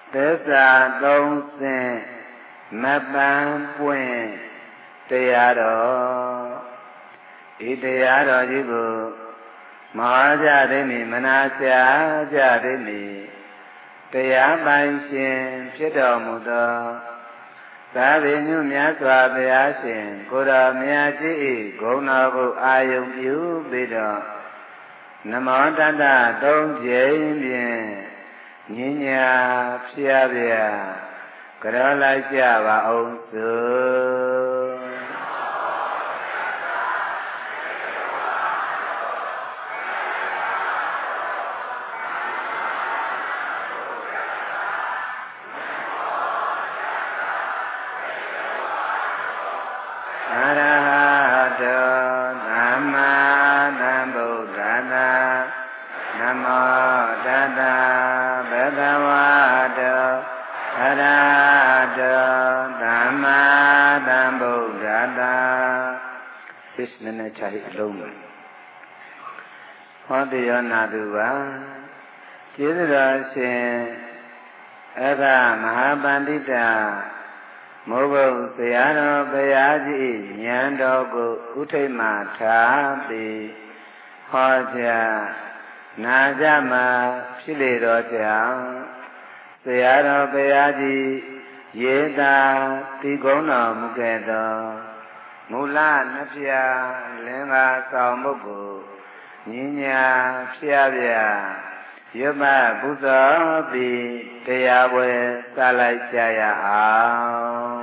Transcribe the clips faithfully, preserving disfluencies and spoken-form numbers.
သစ္စာသုံးဆင့်မပန်းပွင့်တရားတော်ဤတရားတော်ကြီးကိုမဟောကြသိမည်မနာကြားကြသိမည်တရားပိုင်ရှင်ဖြစ်တော်မူသောသာဝေညုမြတ်စွာဘုရားရှင်ကိုယ်တော်မြတ်ကြီး၏ဂုဏ်တော်ကိုအာယုံပြုပြီးတော့နမောတတသုံးကြိမ်ဖြင့်ညဉ့်ညာဖျားဖျားကြောလိုက်ကြပါအောင်စို့ချာဟိအလုံးလို့ဟောတရားနာသူပါကျေးဇူးတော်ရှင်အခမဟာပန္တိတာမိုးဘုတ်ဆရာတော်ဘုရားကြီးဉာဏ်တော်ကိုဥထိတ်မှထားပြီးဟောကြားနာကြမှာဖြစ်လေတော်ကြောင့်ဆရာတော်ဘုရားကြီးရေးသာတိကုံးတော်မူခဲ့သောမူလနှဖျားလင်္ကာဆောင်မှုကိုညဉ့်ညာဖျားပြရွတ်မပူဇော်ပြီးတရားပွဲစလိုက်ကြရအောင်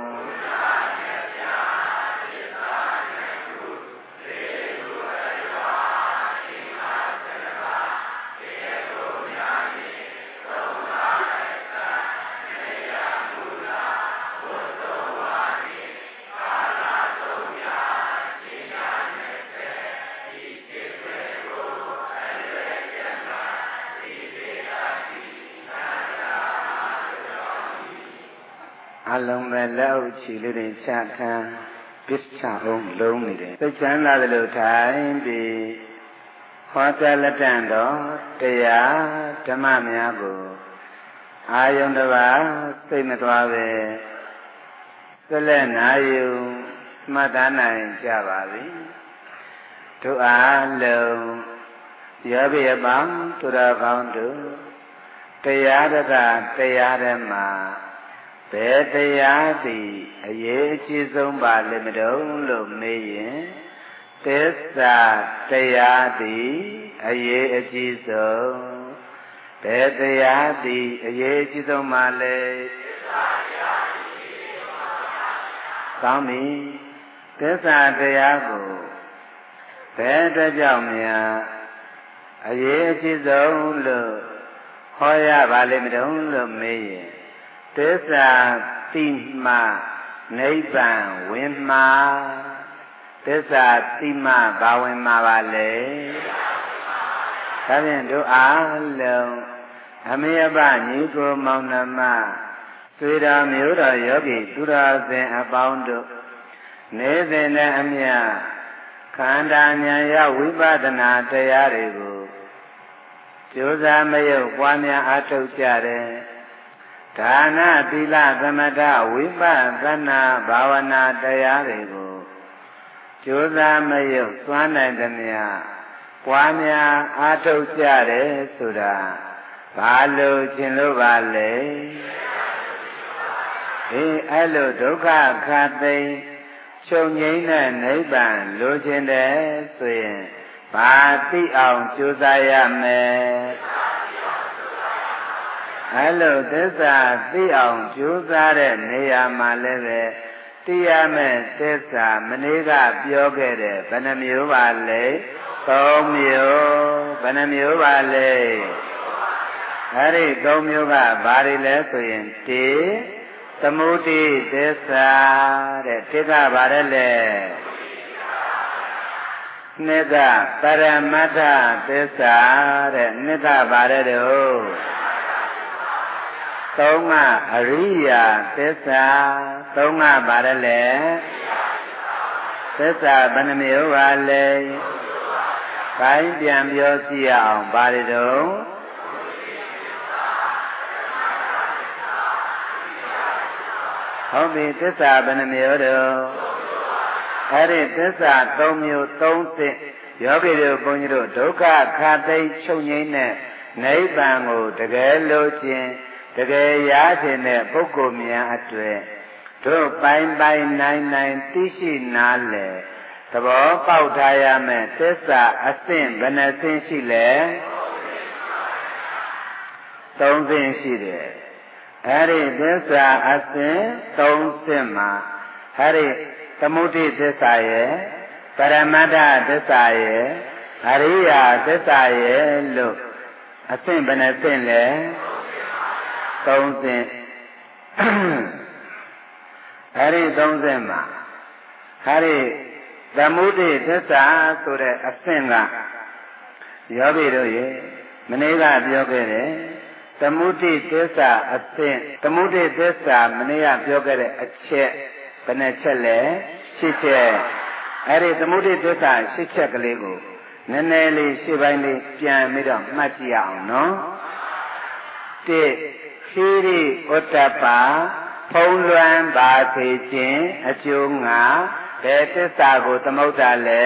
အလုံးမဲ့လက်အုပ်ချီလေးတွေချခံပစ္စချအောင်လုံးနေတယ်သိချမ်းသာတယ်လို့ထိုင်ပြီးဟောကြားလက်တန်တော်တရားဓမ္မများကိုအာယုန်တစ်ပါးစိတ်မသွားပဲဆက်လက်နာယူမှတ်သားနိုင်ကြပါပြီတို့အားလုံးရောပြည့်ပေါင်းသူတော်ကောင်းတို့တရားတကတရားဓမ္မဘယ်တရားသည်အရေးအကြီးဆုံးပါလိမ့်မတုံးလို့မေးရင်သစ္စာတရားသည်အရေးအကြီးဆုံးဘယ်တရားသည်အရေးအကြီးဆုံးပါလဲသစ္စာတရားသည်အရေးအကြီးဆုံးပါဗျာကောင်းပြီသစ္စာတရားကိုဘယ်အတွက်ကြောင့်များအရေးအကြီးဆုံးလို့ဟောရပါလိမ့်မတုံးလို့မေးရင်သစ္စာတိမှနိဗ္ဗာန်ဝင်မှာသစ္စာတိမှဘာဝင်မှာပါလဲဒါဖြင့်တို့အားလုံးအမေအပညီကိုမောင်နှမဆွေတော်မျိုးတော်ယောဂီသူတော်စင်အပေါင်းတို့နေစဉ်နဲ့အမျှခန္ဓာဉာဏ်ရောက်ဝိပဿနာတရားတွေကိုကြိုးစားမယုတ်ပွားများအားထုတ်ကြတယ်ဒါနသီလသမထဝိပဿနာဘာဝနာတရားတွေကိုကြိုးစားမယုတ်စွမ်းနိုင်သမျှပွားများအားထုတ်ကြတယ်ဆိုတာဘာလို့ခြင်းလို့ပါလဲအေးအဲ့လိုဒုက္ခခတ်သိမ်းချုပ်ငြိမ်းတဲ့နိဗ္ဗာန်လိုချင်တယ်ဆိုရင်ဘာသိအောင်ကြိုးစားရမယ်အဲ့လိုသစ္စာသိအောင်ကြိုးစားတဲ့နေရာမှာလည်းပဲသိရမယ့်သစ္စာမနေ့ကပြောခဲ့တဲ့ဘယ်နှမျိုးပါလဲသုံးမျိုးဘယ်နှမျိုးပါလဲအဲ့ဒီသုံးမျိုးကဘာတွေလဲဆိုရင်တိသမုဒိသစ္စာတဲ့တိကဘာလဲလဲနှစ်ကပရမတ္ထသစ္စာတဲ့နှစ်ကဘာလဲတော့သုံးကအရိယာသစ္စာသုံးကဘာလဲသစ္စာဘယ်နှမျိုးပါလဲခိုင်းပြန်ပြောကြည့်အောင်ဘာတွေတော့ဟုတ်ပြီသစ္စာဘယ်နှမျိုးတော့အဲ့ဒီသစ္စာသုံးမျိုးသုံးသစ်ယောဂီတို့ဘုန်းကြီးတို့ဒုက္ခခါသိချုပ်ငြိမ်းတဲ့နိဗ္ဗာန်ကိုတကယ်လို့ခြင်းတကယ်ရခြင်းတဲ့ပုဂ္ဂိုလ်များအတွေ့တို့ပိုင်းပိုင်းနိုင်နိုင်သိရှိနားလည်သဘောပေါက်ထားရမယ်သစ္စာအဆင့်ဘယ်နှဆင့်ရှိလဲသုံးဆင့်ရှိတယ်အဲ့ဒီသစ္စာအဆင့်သုံးဆင့်မှာအဲ့ဒီသမုဒိသစ္စာရဲ့ပရမတ္ထသစ္စာရဲ့အရိယာသစ္စာရဲ့လို့အဆင့်ဘယ်နှဆင့်လဲသုံးဆင့်အဲ့ဒီသုံးဆင့်မှာအဲ့ဒီသမုဒိသစ္စာဆိုတဲ့အဆင့်ကယောဂီတို့ရေမနေ့ကပြောခဲ့တယ်သမုဒိသစ္စာအဆင့်သမုဒိသစ္စာမနေ့ကပြောခဲ့တဲ့အချက်ဘယ်နှချက်လဲရှစ်ချက်အဲ့ဒီသမုဒိသစ္စာရှစ်ချက်ကလေးကိုနည်းနည်းလေးရှင်းပိုင်းလေးပြန်ပြီးတော့မှတ်ကြည့်အောင်နော်တိခိရိဥတ္တပဖုံးလွှမ်းပါစေခြင်းအကျိုးငါဘယ်သစ္စာကိုသမုဒ္ဒလဲ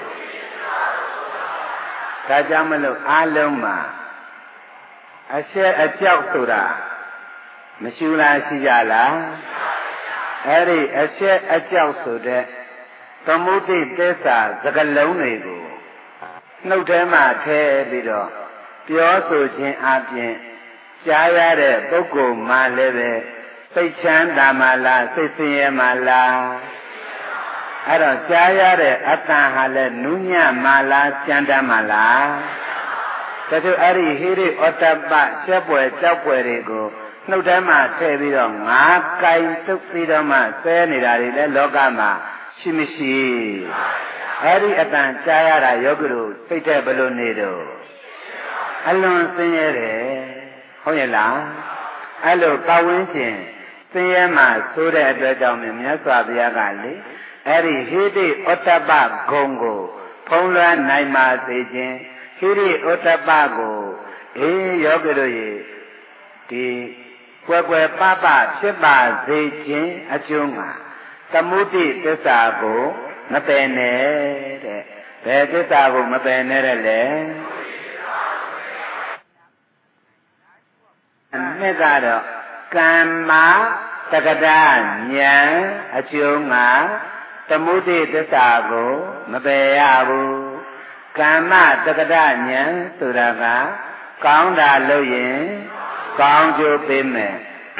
ဒါကြောင့်မလို့အလုံးမှာအဆက်အကြောက်ဆိုတာမရှိလားရှိကြလားအဲ့ဒီအဆက်အကြောက်ဆိုတဲ့သမုဒိသစ္စာစကလုံးတွေကိုနှုတ်ထဲမှာထည့်ပြီးတော့ပြောဆိုခြင်းအပြင်ကြားရတဲ့ပုဂ္ဂိုလ်မှလည်းပဲစိတ်ချမ်းသာမှလားစိတ်ဆင်းရဲမှလားအဲ့တော့ကြားရတဲ့အတန်ဟာလည်းနုညံ့မှလားကြမ်းတမ်းမှလားဒါဆိုအဲ့ဒီဟိရိဩတ္တပရှက်ပွယ်ကြောက်ပွယ်တွေကိုနှုတ်ထဲမှာထည့်ပြီးတော့ငါးကိုင်သုတ်ပြီးတော့မှဆဲနေတာတွေလည်းလောကမှာရှိမရှိအဲ့ဒီအတန်ကြားရတာယောဂီတို့စိတ်ထဲဘယ်လိုနေတော့အလွန်ဆင်းရဲတယ်ဟုတ်ရဲ့လားအဲ့လိုပတ်ဝန်းကျင်ဆင်းရဲမှဆိုတဲ့အတွက်ကြောင့်မြတ်စွာဘုရားကလေအဲ့ဒီဟိတိဩတ္တပဂုံကိုဖုံးလွှမ်းနိုင်ပါစေခြင်းဟိရိဩတ္တပကိုအေးယောဂီတို့ရေဒီကွယ်ကွယ်ပပဖြစ်ပါစေခြင်းအကျိုးငါသမုဒိသစ္စာကိုမပယ်နဲ့တဲ့ဘယ်သစ္စာကိုမပယ်နဲ့တဲ့လဲအနှစ်ကတော့ကမ္မတက္ကဒဉာဏ်အကျိုးငါသမုဒိသစ္စာကိုမပယ်ရဘူးကမ္မတက္ကဒဉာဏ်ဆိုတာကကောင်းတာလို့ရင်ကောင်းကျိုးပေးမယ်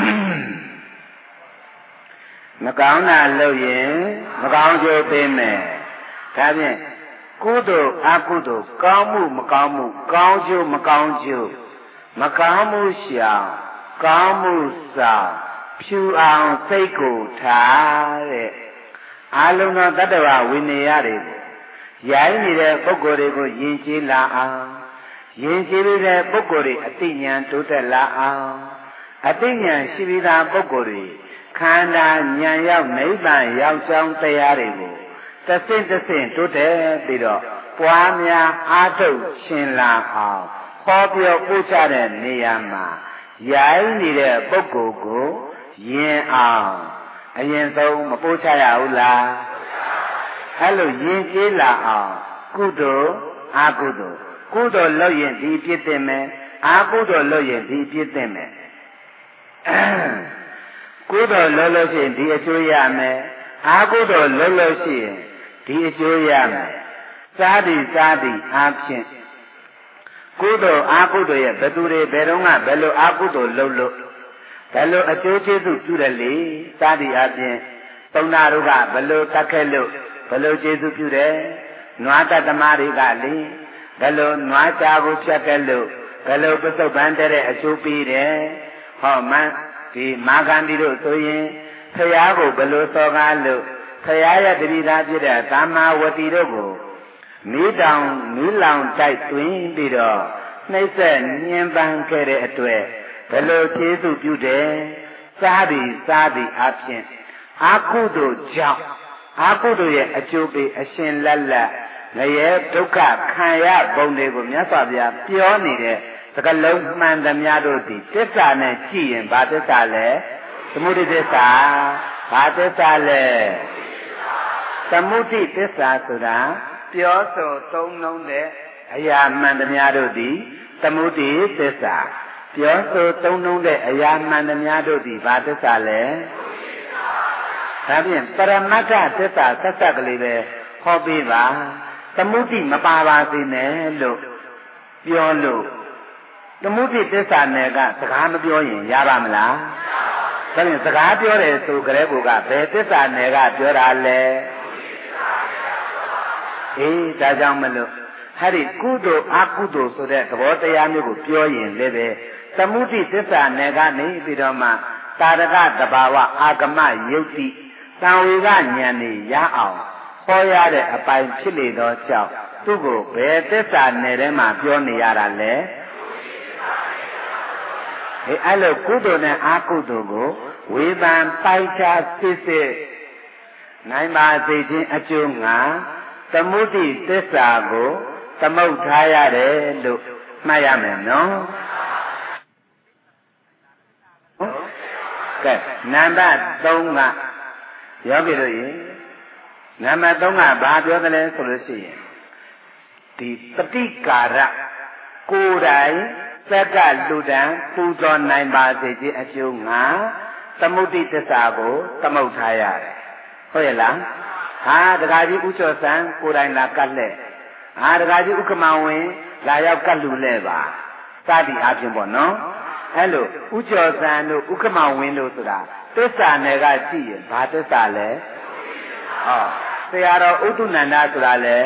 မကောင်းတာလို့ရင်မကောင်းကျိုးပေးမယ်ဒါဖြင့်ကုသိုလ်အကုသိုလ်ကောင်းမှုမကောင်းမှုကောင်းကျိုးမကောင်းကျိုးမကောင်းမှုရှောင်ကောင်းမှုဆောင်ဖြူအောင်စိတ်ကိုထားတဲ့အာလုံသောတတ္တဝဝိနည်းတွေကိုရိုင်းနေတဲ့ပုဂ္ဂိုလ်တွေကိုယဉ်ကျေးလာအောင်ယဉ်ကျေးတဲ့ပုဂ္ဂိုလ်တွေအသိဉာဏ်တိုးတက်လာအောင်အသိဉာဏ်ရှိပြီးသားပုဂ္ဂိုလ်တွေခန္ဓာဉာဏ်ရောက်နိဗ္ဗာန်ရောက်ကြောင်းတရားတွေကိုတဆင့်တဆင့်တိုးတက်ပြီးတော့ပွားများအားထုတ်ရှင်လာအောင်ဟောပြောပို့ချတဲ့နေရာမှာရိုင်းနေတဲ့ပုဂ္ဂိုလ်ကိုယဉ်အောင်အရင်ဆုံးမပို့ချရဘူးလားအဲ့လိုယဉ်ကျေးလာအောင်ကုသိုလ်အကုသိုလ်ကုသိုလ်လုပ်ရင်ဒီပြည့်တင်မယ်အကုသိုလ်လုပ်ရင်ဒီပြည့်တင်မယ်ကုသိုလ်လုပ်လို့ရှိရင်ဒီအကျိုးရမယ်အကုသိုလ်လုပ်လို့ရှိရင်ဒီအကျိုးရမယ်စားသည်စားသည်အားဖြင့်ကုသိုလ်အကုသိုလ်ရဲ့ဘယ်သူတွေဘယ်တော့မှဘယ်လိုအကုသိုလ်လုပ်လို့ဘယ်လိုအကျိုးကျေးဇူးပြုတယ်လေစားသည်အားဖြင့်သုံးနာတို့ကဘယ်လိုတတ်ခဲ့လို့ဘယ်လိုကျေးဇူးပြုတယ်နွားတတ်သမားတွေကလေဘယ်လိုနွားရှားကိုဖြတ်ခဲ့လို့ဘယ်လိုပစ္စုပန်တဲ့အကျိုးပေးတယ်ဟောမှန်ဒီမာဂန္ဒီတို့ဆိုရင်ဖရာကိုဘယ်လိုစော်ကားလို့ဖရာရဲ့တတိသားဖြစ်တဲ့သမ္မာဝတိတို့ကိုမိတောင်မိလောင်တိုက်တွင်ပြီးတော့နှိမ့်ဆက်ညှဉ်းပန်းခဲ့တဲ့အတွက်ဘယ်လိုကျေးဇူးပြုတယ်စားသည်စားသည်အပြင်အာကုသိုလ်ကြောင့်အာကုသိုလ်ရဲ့အကျိုးပေးအရှင်လက်လက်ငရဲဒုက္ခခံရပုံတွေကိုမြတ်စွာဘုရားပြောနေတဲ့စကားလုံးမှန်သမျှတို့သည်သစ္စာနဲ့ကြည့်ရင်ဘာသစ္စာလဲသမုဒိသစ္စာဘာသစ္စာလဲသမုဒိသစ္စာဆိုတာပြောဆိုသုံးနှုန်းတဲ့အရာမှန်သမျှတို့သည်သမုဒိသစ္စာပြောဆိုသုံးနှုန်းတဲ့အရာမှန်သမျှတို့သည်ဘာသစ္စာလဲဒါဖြင့်ပရမတ္ထသစ္စာဆက်ဆက်ကလေးပဲဟောပေးပါသမုဒိမပါပါစေနဲ့လို့ပြောလို့သမုဒိသစ္စာနယ်ကစကားမပြောရင်ရပါမလားဒါဖြင့်စကားပြောတယ်ဆိုကြတဲ့ကူကဘယ်သစ္စာနယ်ကပြောတာလဲအေးဒါကြောင့်မလို့ဟာဒီကုသိုလ်အကုသိုလ်ဆိုတဲ့သဘောတရားမျိုးကိုပြောရင်လည်းပဲသမုဒိသစ္စာနယ်ကနေပြီးတော့မှတာရကတဘာဝအာဂမယုတ်တိသံဝေကဉာဏ်နေရအောင်ဟောရတဲ့အပိုင်းဖြစ်လေသောကြောင့်သူ့ကိုဘယ်သစ္စာနယ်ထဲမှာပြောနေရတာလဲအဲအဲ့လိုကုသိုလ်နဲ့အကုသိုလ်ကိုဝေဖန်ပိုက်ချစစ်စစ်နိုင်ပါစေခြင်းအကျိုးငါသမုဒိသစ္စာကိုသမုတ်ထားရတယ်လို့မှတ်ရမယ်နော်ကဲနံပါတ်သုံးကယောဂီတို့ရေနံပါတ်သုံးကဘာပြောသလဲဆိုလို့ရှိရင်ဒီပฏิကာရကိုယ်တိုင်သက်ကလူတံပူဇော်နိုင်ပါစေခြင်းအကျိုးငါသမုဒိသစ္စာကိုသမုတ်ထားရတယ်ဟုတ်ရဲ့လားဟာတခါကြီးဥကျော်ဆန်းကိုယ်တိုင်လာကတ်လက်ဟာတခါကြီးဥက္ကမဝင်လာရောက်ကတ်လူလဲပါစသည်အပြင်ပေါ့နော်အဲ့လိုဥကျော်ဆန်းတို့ဥက္ကမဝင်တို့ဆိုတာသစ္စာနယ်ကကြည့်ရင်ဘာသစ္စာလဲဟောဆရာတော်ဥဒ္ဒနန္ဒဆိုတာလဲ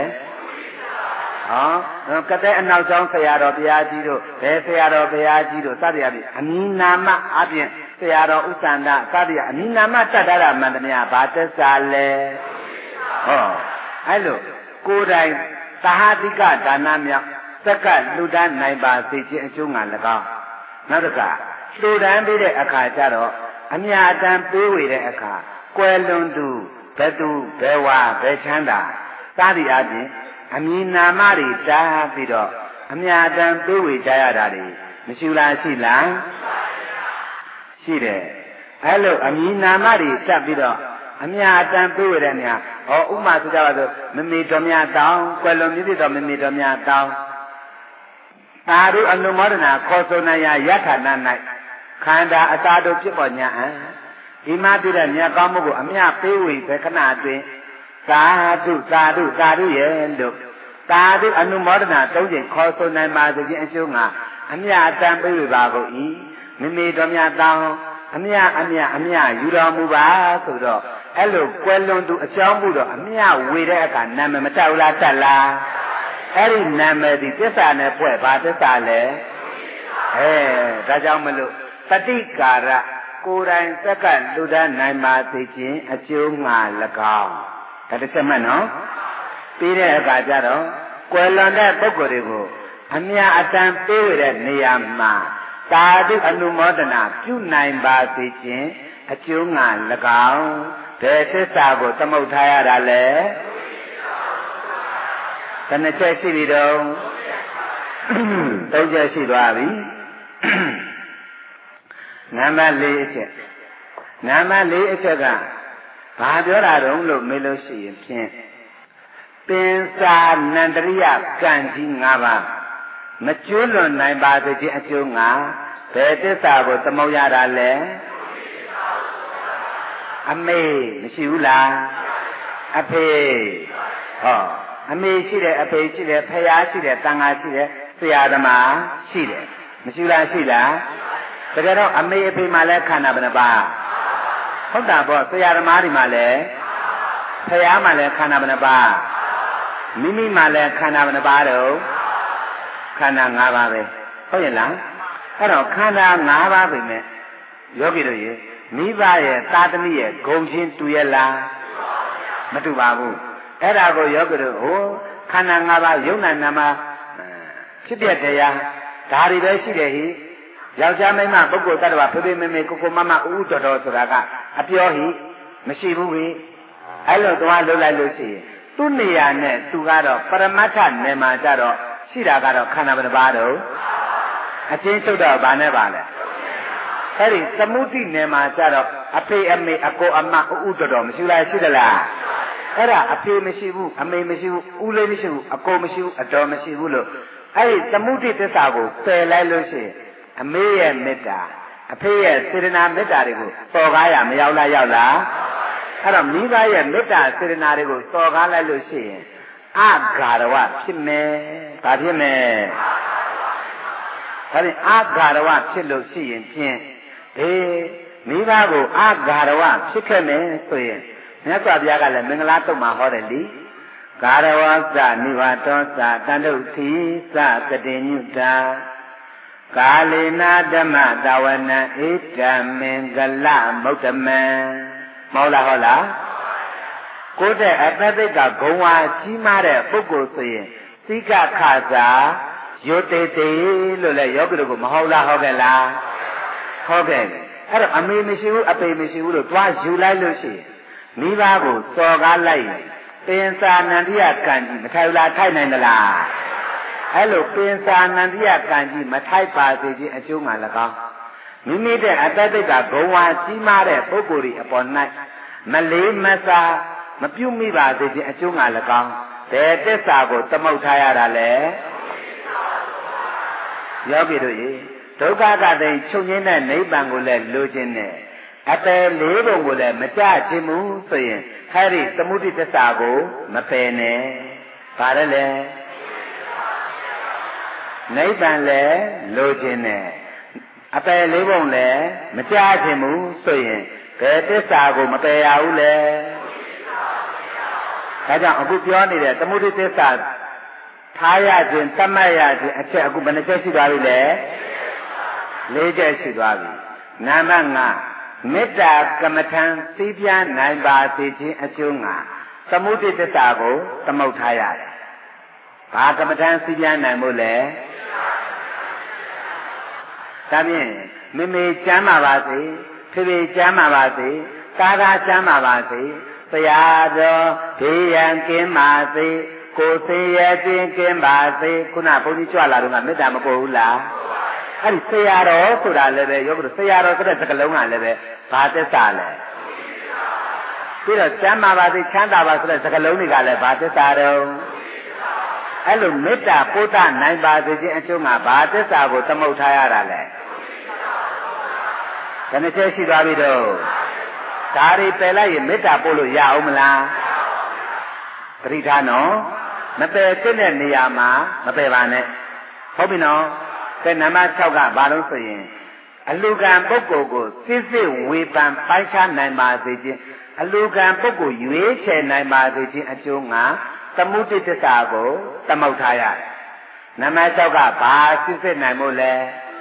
ဟောကတဲ့အနောက်ကျောင်းဆရာတော်ဘုရားကြီးတို့ဘယ်ဆရာတော်ဘုရားကြီးတို့စသည်အပြင်အနိနာမအပြင်ဆရာတော်ဥစ္ဆန္ဒစသည်အနိနာမတတ်တာမှန်သမျှဘာသစ္စာလဲဟောအဲ့လိုကိုယ်တိုင်သဟာတိကဒါနမြောက်သက်ကလူတန်းနိုင်ပါစေခြင်းအကျိုးငါ၎င်းနောက်တစ်ခါလူတန်းပြီးတဲ့အခါကျတော့အမြတ်တမ်းပေးဝေတဲ့အခါကွယ်လွန်သူဘယ်သူဘယ်ဝါဘယ်ချမ်းသာစသည်အပြင်အမည်နာမတွေတားပြီးတော့အမြတ်တမ်းပေးဝေကြရတာတွေမရှိလားရှိလားရှိတယ်အဲ့လိုအမည်နာမတွေတက်ပြီးတော့အမြတ်တမ်းပေးဝေတဲ့နေရာဟောဥမာဆိုကြပါစို့မမေတော်မြတ်တောင်းကွယ်လွန်မြစ်တော်မမေတော်မြတ်တောင်းသာဓုအနုမောဒနာခေါ်ဆိုနိုင်ရယထာနာ၌ခန္ဓာအစာတို့ဖြစ်ပေါ်ညာအံဒီမှာပြတဲ့မြတ်ကောင်းမှုကိုအမြတ်ပေးဝေပဲခဏအတွင်းသာဓုသာဓုသာဓုရဲ့လို့သာဓုအနုမောဒနာသုံးချိန်ခေါ်ဆိုနိုင်ပါစေခြင်းအကျိုးငါအမြတ်အတန်ပေးဝေပါကုန်၏မမေတော်မြတ်တောင်းအမြတ်အမြတ်အမြတ်ယူတော်မူပါဆိုတော့အဲ့လိုကွယ်လွန်သူအကြောင်းမှုတော့အမြတ်ဝေတဲ့အခါနာမည်မတောက်လားတက်လားအဲ့ဒီနာမည်ဒီသစ္စာနဲ့ဖွဲ့ဘာသစ္စာလဲအဲဒါကြောင့်မလို့ပฏิကာရကိုယ်တိုင်သက်ကလူတန်းနိုင်ပါစေခြင်းအကျိုးငါ၎င်းဒါတစ်ချက်မှတ်နော်ပြီးတဲ့အခါကျတော့ကွယ်လွန်တဲ့ပုဂ္ဂိုလ်တွေကိုအမြတ်အတန်ပေးရတဲ့နေရာမှာသာဓုအနုမောဒနာပြုနိုင်ပါစေခြင်းအကျိုးငါ၎င်းဘယ်သစ္စာကိုသမုတ်ထားရတာလဲဘယ်နှချက်ရှိပြီတော့သုံးချက်ရှိသွားပြီနံပါတ်၄အချက်နံပါတ်၄အချက်ကဘာပြောတာတုံးလို့မေးလို့ရှိရင်ဖြင့်ပင်စာနန္တရိယကံကြီး၅ပါးမကျွလွန်နိုင်ပါစေခြင်းအကျိုးငါဘယ်သစ္စာကိုသမုတ်ရတာလဲအမေမရှိဘူးလားအဖေဟောအမေရှိတယ်အဖေရှိတယ်ဖယားရှိတယ်တန်ဃာရှိတယ်ဆရာသမားရှိတယ်မရှိလားရှိလားတကယ်တော့အမေအဖေမှလည်းခန္ဓာဘယ်နှပါဟုတ်တာပေါ့ဆရာသမားတွေမှလည်းဖယားမှလည်းခန္ဓာဘယ်နှပါမိမိမှလည်းခန္ဓာဘယ်နှပါတော့ခန္ဓာ၅ပါးပဲဟုတ်ရဲ့လားအဲ့တော့ခန္ဓာ၅ပါးပဲမဲ့ယောဂီတို့ရေမိဘရဲ့သာသမီရဲ့ဂုံချင်းတူရဲ့လားမတူပါဘူးအဲ့ဒါကိုယောဂီတို့ဟိုခန္ဓာ၅ပါးယုံနာနာမဖြစ်တဲ့တရားဒါတွေပဲရှိတယ်ဟိယောက်ျားမိန်းမပုဂ္ဂိုလ်တ attva ဖေဖေမေမေကိုကိုမမဥဥတော်တော်ဆိုတာကအပြောဟိမရှိဘူးဟိအဲ့လိုသွားလှုပ်လိုက်လို့ရှိရင်သူ့နေရာနဲ့သူကတော့ပရမတ္ထနယ်မှာကြတော့ရှိတာကတော့ခန္ဓာဘယ်နှပါတော့အချင်းချုပ်တော့ဗာနဲ့ပါလဲဟအဲ့ဒီသမုဒိနယ်မှာကြတော့အဖေအမေအကိုအမဥဥတော်တော်မရှိလားရှိသလားအဲ့ဒါအဖေမရှိဘူးအမေမရှိဘူးဦးလေးမရှိဘူးအကိုမရှိဘူးအတော်မရှိဘူးလို့အဲ့ဒီသမုဒိသစ္စာကိုပယ်လိုက်လို့ရှိရင်အမေရဲ့မေတ္တာအဖေရဲ့စေတနာမေတ္တာတွေကိုစော်ကားရမရောက်လားရောက်လားအဲ့တော့မိဘရဲ့မေတ္တာစေတနာတွေကိုစော်ကားလိုက်လို့ရှိရင်အဂါရဝဖြစ်မယ်။ဘာဖြစ်မယ်။ဒါဖြင့်အဂါရဝဖြစ်လို့ရှိရင်ဖြင့်ဒီမိဘကိုအဂါရဝဖြစ်ခဲ့မယ်ဆိုရင်မြတ်စွာဘုရားကလည်းမင်္ဂလာတုတ်မှာဟောတယ်လीဂါရဝသနိဝတောသတန္တုသီသကတိညုတာကာလေနာဓမ္မတဝနံဧတံမင်္ဂလမုဒ္ဓမံမဟုတ်လားဟုတ်လားကိုယ်တဲ့အတ္တသိက္ခာဂုံဝါကြီးမားတဲ့ပုဂ္ဂိုလ်ဆိုရင်သိကခါသာယောတေတေလို့လည်းယောဂီတို့ကမဟုတ်လားဟုတ်ကဲ့လားဟုတ်ကဲ့အဲ့တော့အမေမရှိဘူးအပေမရှိဘူးလို့တွားယူလိုက်လို့ရှိရင်မိဘကိုစော်ကားလိုက်ရင်ပင်စာနန္ဒိယကံကြီးမထိုက်လားထိုက်နိုင်သလားအဲ့လိုပင်စာနန္ဒိယကံကြီးမထိုက်ပါစေခြင်းအကျိုးမှ၎င်းမိမိတဲ့အတ္တသိက္ခာဂုံဝါကြီးမားတဲ့ပုဂ္ဂိုလ်၏အပေါ်၌မလေးမစားမပြုတ်မိပါစေခြင်းအကျိုးငါ၎င်းဘယ်တစ္ဆာကိုသမုတ်ထားရတာလဲယောဂီတို့ရေဒုက္ခကတိချုပ်ငင်းတဲ့နိဗ္ဗာန်ကိုလည်းလိုချင်တယ်အပယ်လေးပုံကိုလည်းမကြခြင်းဘူးဆိုရင်အဲ့ဒီသမုဒိတစ္ဆာကိုမပယ်နဲ့ဘာလဲလဲနိဗ္ဗာန်လည်းလိုချင်တယ်အပယ်လေးပုံလည်းမကြခြင်းဘူးဆိုရင်ဘယ်တစ္ဆာကိုမပယ်ရဘူးလဲဒါကြောင့်အခုပြောနေတဲ့သမုဒိသစ္စာထားရခြင်းတတ်မှတ်ရခြင်းအချက်အခုဘယ်နှချက်ရှိသွားပြီလဲလေးချက်ရှိသွားပြီနံပါတ်ငါမေတ္တာကမ္မထံသိပြနိုင်ပါစေခြင်းအကျိုးငါသမုဒိသစ္စာကိုသမုတ်ထားရတယ်ဘာကမ္မထံသိပြနိုင်မို့လဲဒါဖြင့်မိမိကျမ်းပါပါစေဖေဖေကျမ်းပါပါစေသာသာကျမ်းပါပါစေဆရာတော်ဘေးရန်ကင်းပါစေကိုယ်စေရခြင်းကင်းပါစေခုနဘုန်းကြီးကြွလာတော့ကမေတ္တာမပေါ်ဘူးလားအဲ့ဒီဆရာတော်ဆိုတာလည်းပဲယောဂတို့ဆရာတော်ဆိုတဲ့စကားလုံးကလည်းပဲဘာသစ္စာလဲပြီးတော့ကျမ်းမာပါစေချမ်းသာပါဆိုတဲ့စကားလုံးတွေကလည်းဘာသစ္စာတုံးအဲ့လိုမေတ္တာပို့တနိုင်ပါစေခြင်းအကျိုးကဘာသစ္စာကိုသမုတ်ထားရတာလဲဘယ်နှချက်ရှိသွားပြီတော့ဒါတွေပယ်လိုက်ရင်မေတ္တာပို့လို့ရအောင်မလားပရိဒါနော်မပယ်ဖြစ်တဲ့နေရာမှာမပယ်ပါနဲ့ဟုတ်ပြီနော်ကဲနံပါတ်၆ကဘာလို့ဆိုရင်အလူကံပုဂ္ဂိုလ်ကိုစစ်စစ်ဝေဖန်ပိုင်းခြားနိုင်ပါစေခြင်းအလူကံပုဂ္ဂိုလ်ရွေးချယ်နိုင်ပါစေခြင်းအကျိုးငါသမုဒိသစ္စာကိုသမုတ်ထားရတယ်နံပါတ်၆ကဘာစစ်စစ်နိုင်မို့လဲ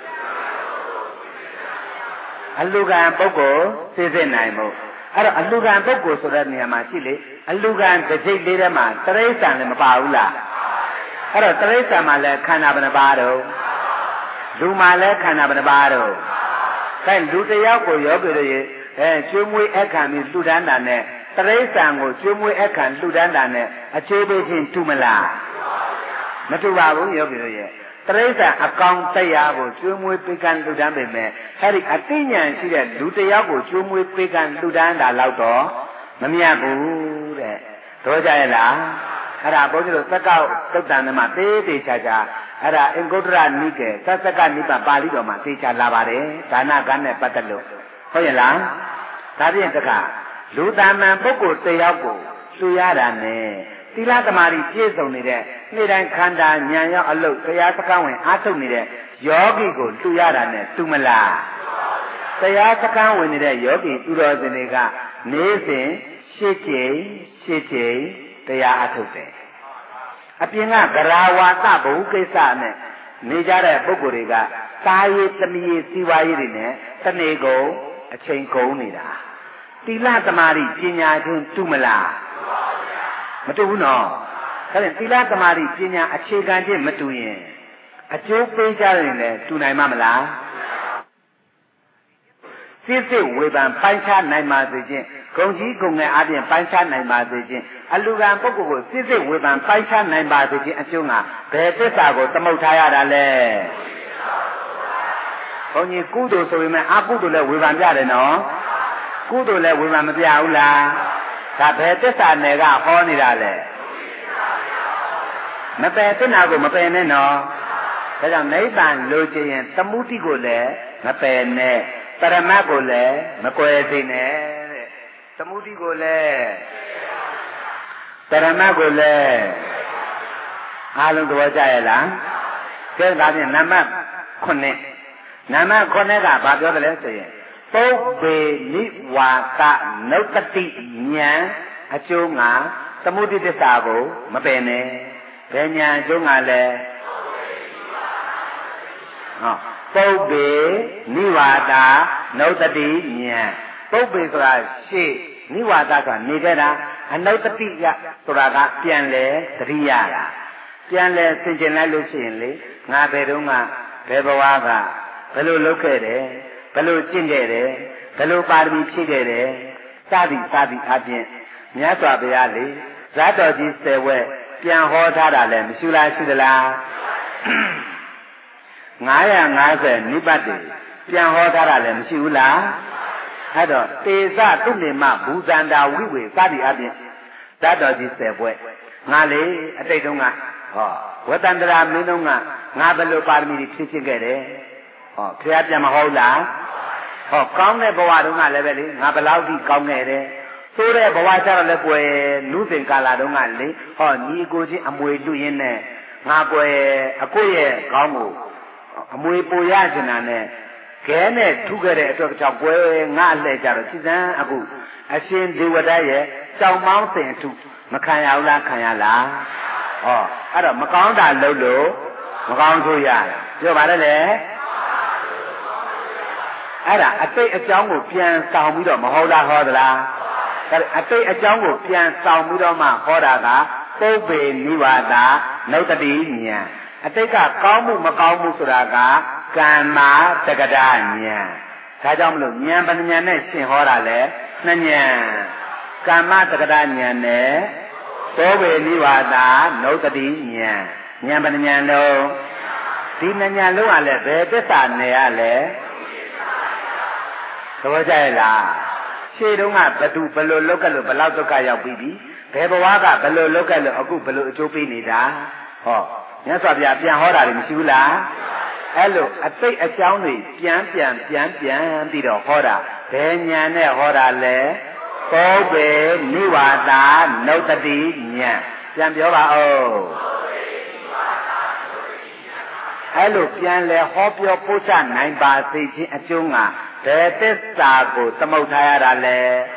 အလူကံပုဂ္ဂိုလ်စစ်စစ်နိုင်မို့အဲ့တော့အလူကံပုဂ္ဂိုလ်ဆိုတဲ့နေရာမှာရှိလေအလူကံတစ်စိတ်လေးထဲမှာတရိစ္ဆာန်လည်းမပါဘူးလားအဲ့တော့တရိစ္ဆာန်မှာလည်းခန္ဓာဘယ်နှပါးတော့လူမှာလည်းခန္ဓာဘယ်နှပါးတော့အဲလူတယောက်ကိုရောပြလို့ရေအဲကျွေးမွေးအခမ်းပြီးလှူဒန်းတာနဲ့တရိစ္ဆာန်ကိုကျွေးမွေးအခမ်းလှူဒန်းတာနဲ့အခြေပေးခြင်းတူမလားမတူပါဘူးရောပြလို့ရေတရိစ္ဆာန်အကောင်တရားကိုကျွေးမွေးပေးကမ်းလှူဒန်းပေမဲ့အဲ့ဒီအသိဉာဏ်ရှိတဲ့လူတယောက်ကိုကျွေးမွေးပေးကမ်းလှူဒန်းတာတော့တော့မမြတ်ဘူးတဲ့တော့ကြရဲ့လားအဲ့ဒါဘုန်းကြီးတို့သက္ကောက်သုတ်တန်မှာသေးသေးချာချာအဲ့ဒါအင်္ဂုတ္တရနိကေသသက္ကနိဗ္ဗာန်ပါဠိတော်မှာသေချာလာပါတယ်ဒါနကံနဲ့ပတ်သက်လို့ဟုတ်ရဲ့လားဒါဖြင့်တခါလူတဏ္ဍပုဂ္ဂိုလ်တယောက်ကိုလှူရတာနဲ့သီလသမารိပြည့်စုံနေတဲ့နေ့တိုင်းခန္ဓာဉာဏ်ရောက်အလုတ်တရားစကားဝင်အားထုတ်နေတဲ့ယောဂီကိုလှူရတာနဲ့တူမလားတရားစကားဝင်နေတဲ့ယောဂီသူတော်စင်တွေကနေ့စဉ်ရှစ်ကြိမ်ရှစ်ကြိမ်တရားအားထုတ်တယ်အပြင်ကဂရာဝါသဘုကိစ္စနဲ့နေကြတဲ့ပုဂ္ဂိုလ်တွေကစားရည်သမီးရည်စီဝါရည်တွေနဲ့တနေ့ကုန်အချိန်ကုန်နေတာသီလသမารိပညာချင်းတူမလားမတူဘူးနော်ဒါဖြင့်သီလသမารိပညာအခြေခံချင်းမတူရင်အကျိုးပေးကြရင်လည်းတူနိုင်မှာမလားစစ်စစ်ဝေဖန်ပိုင်းခြားနိုင်ပါစေခြင်းဂုံကြီးဂုံငယ်အပြင်ပိုင်းခြားနိုင်ပါစေခြင်းအလူကံပုဂ္ဂိုလ်ကိုစစ်စစ်ဝေဖန်ပိုင်းခြားနိုင်ပါစေခြင်းအကျိုးကဘယ်သစ္စာကိုသမုတ်ထားရတာလဲဘုန်းကြီးကုသိုလ်ဆိုပေမဲ့အကုသိုလ်လည်းဝေဖန်ပြတယ်နော်ကုသိုလ်လည်းဝေဖန်မပြဘူးလားဒါဘယ်သစ္စာနယ်ကဟောနေတာလဲမပယ်သစ္စာကိုမပယ်နဲ့နော်ဒါကြောင့်နိဗ္ဗာန်လိုချင်ရင်သမုဒိကိုလည်းမပယ်နဲ့ပရမတ်ကိုလည်းမကွယ်သိနဲ့တဲ့သမုဒိကိုလည်းပရမတ်ကိုလည်းအားလုံးသဘောကျရဲ့လားကဲဒါဖြင့်နံပါတ်ခုနှစ်နံပါတ်ခုနှစ်ကဘာပြောတယ်လဲဆိုရင်ပုပ္ပေနိဝါဒနုတ္တိဉာဏ်အကျိုးငါသမုဒိသစ္စာကိုမပယ်နဲ့ဘယ်ဉာဏ်အကျိုးငါလဲဟောပုပ္ပေနိဝါဒနုတ္တိဉာဏ်ပုပ္ပေဆိုတာရှေ့နိဝါဒဆိုတာနေကြတာအနုတ္တိကဆိုတာကပြန်လဲသတိရတာပြန်လဲသင်ကျင်လိုက်လို့ရှိရင်လေငါဘယ်တော့မှဘယ်ဘဝကဘယ်လိုလုပ်ခဲ့တယ်ဘယ်လိုကျင့်ခဲ့တယ်ဘယ်လိုပါရမီဖြည့်ခဲ့တယ်စသည်စသည်အပြင်မြတ်စွာဘုရားလေဇာတော်ကြီးဆယ်ဝက်ပြန်ဟောထားတာလည်းမရှိလားရှိသလားငါးရာငါးဆယ်နိဗ္ဗတ်တွေပြန်ဟောထားတာလည်းမရှိဘူးလားအဲ့တော့တေဇသုနေမဘူဇန္တာဝိဝေစသည်အပြင်ဇာတော်ကြီးဆယ်ဝက်ငါလေအတိတ်တုန်းကဟောဝတ္တန္တရာမင်းတုန်းကငါဘယ်လိုပါရမီတွေဖြည့်ချင်းခဲ့တယ်ဟောဘုရားပြန်မဟုတ်လားဟောကောင်းတဲ့ဘဝတုန်းကလည်းပဲလေငါဘယ်လောက်ထိကောင်းခဲ့တယ်ဆိုးတဲ့ဘဝကျတော့လည်းကွယ်နုသင်ကာလတုန်းကလေဟောညီကိုချင်းအမွေလွတ်ရင်းနဲ့ငါကွယ်အကိုရဲ့ခေါင်းကိုအမွေပူရချင်တာနဲ့ခဲနဲ့ထုခဲ့တဲ့အတွက်ကြောင့်ကွယ်ငါလှည့်ကြတော့စိစံအခုအရှင်ဒေဝဒတ်ရဲ့ကြောင်မောင်းစင်အထုမခံရဘူးလားခံရလားဟောအဲ့တော့မကောင်းတာလုပ်လို့မကောင်းဆိုရတယ်ပြောပါလေလေအဲ့ဒါအတိတ်အကြောင်းကိုပြန်ဆောင်ပြီးတော့မဟုတ်လားဟောသလားအတိတ်အကြောင်းကိုပြန်ဆောင်ပြီးတော့မှဟောတာကပုပ္ပေနိဝါဒနုတ္တိဉာဏ်အတိတ်ကကောင်းမှုမကောင်းမှုဆိုတာကကမ္မတက္ကဒဉာဏ်ဒါကြောင့်မလို့ဉာဏ်ပညာနဲ့ရှင်းဟောတာလဲနှစ်ဉာဏ်ကမ္မတက္ကဒဉာဏ်နဲ့ပုပ္ပေနိဝါဒနုတ္တိဉာဏ်ဉာဏ်ပညာလုံးဒီနှစ်ဉာဏ်လုံးကလည်းဘယ်သစ္စာနယ်ရလဲသဘောကျရဲ့လားရှေ့တုန်းကဘသူဘယ်လိုလောက်ကလို့ဘယ်လောက်ဒုက္ခရောက်ပြီးပြီဘယ်ဘဝကဘယ်လိုလောက်ကလို့အခုဘယ်လိုအကျိုးပေးနေတာဟောမြတ်စွာဘုရားပြန်ဟောတာတွေမရှိဘူးလားအဲ့လိုအတိတ်အကြောင်းတွေပြန်ပြန်ပြန်ပြန်ပြီးတော့ဟောတာဘယ်ဉာဏ်နဲ့ဟောတာလဲပုပ္ပေနိဝါဒနုတ္တိဉာဏ်ပြန်ပြောပါဦးအဲ့လိုပြန်လဲဟောပြောပို့ချနိုင်ပါစေခြင်းအကျိုးငါဘယ်သစ္စာကိုသမုတ်ထားရတာလဲ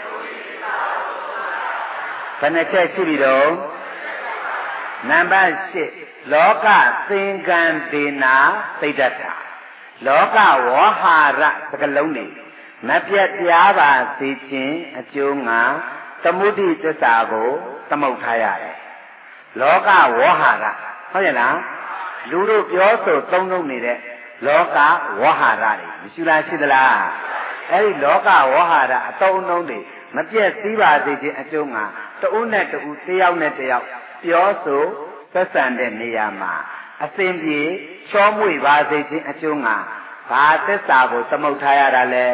ဘယ်နှချက်ရှိပြီတော့နံပါတ်၈လောကသင်္ကံဒေနာသိတ္တတာလောကဝေါဟာရစကလုံးနေမပြတ်ပြားပါစေခြင်းအကျိုးငါသမုဒိသစ္စာကိုသမုတ်ထားရတယ်လောကဝေါဟာရဟုတ်ရဲ့လားလူတို့ပြောဆိုသုံးလုံးနေတဲ့လောကဝေါဟာရတွေမရှိလားရှိသလားအဲ့ဒီလောကဝေါဟာရအတုံးအုံးတွေမပြည့်စည်ပါစေခြင်းအကျိုးငါတဦးနဲ့တဦးတယောက်နဲ့တယောက်ပြောဆိုသက်ဆံတဲ့နေရာမှာအစဉ်ပြေချောမွေ့ပါစေခြင်းအကျိုးငါဘာသစ္စာကိုသမုတ်ထားရတာလဲ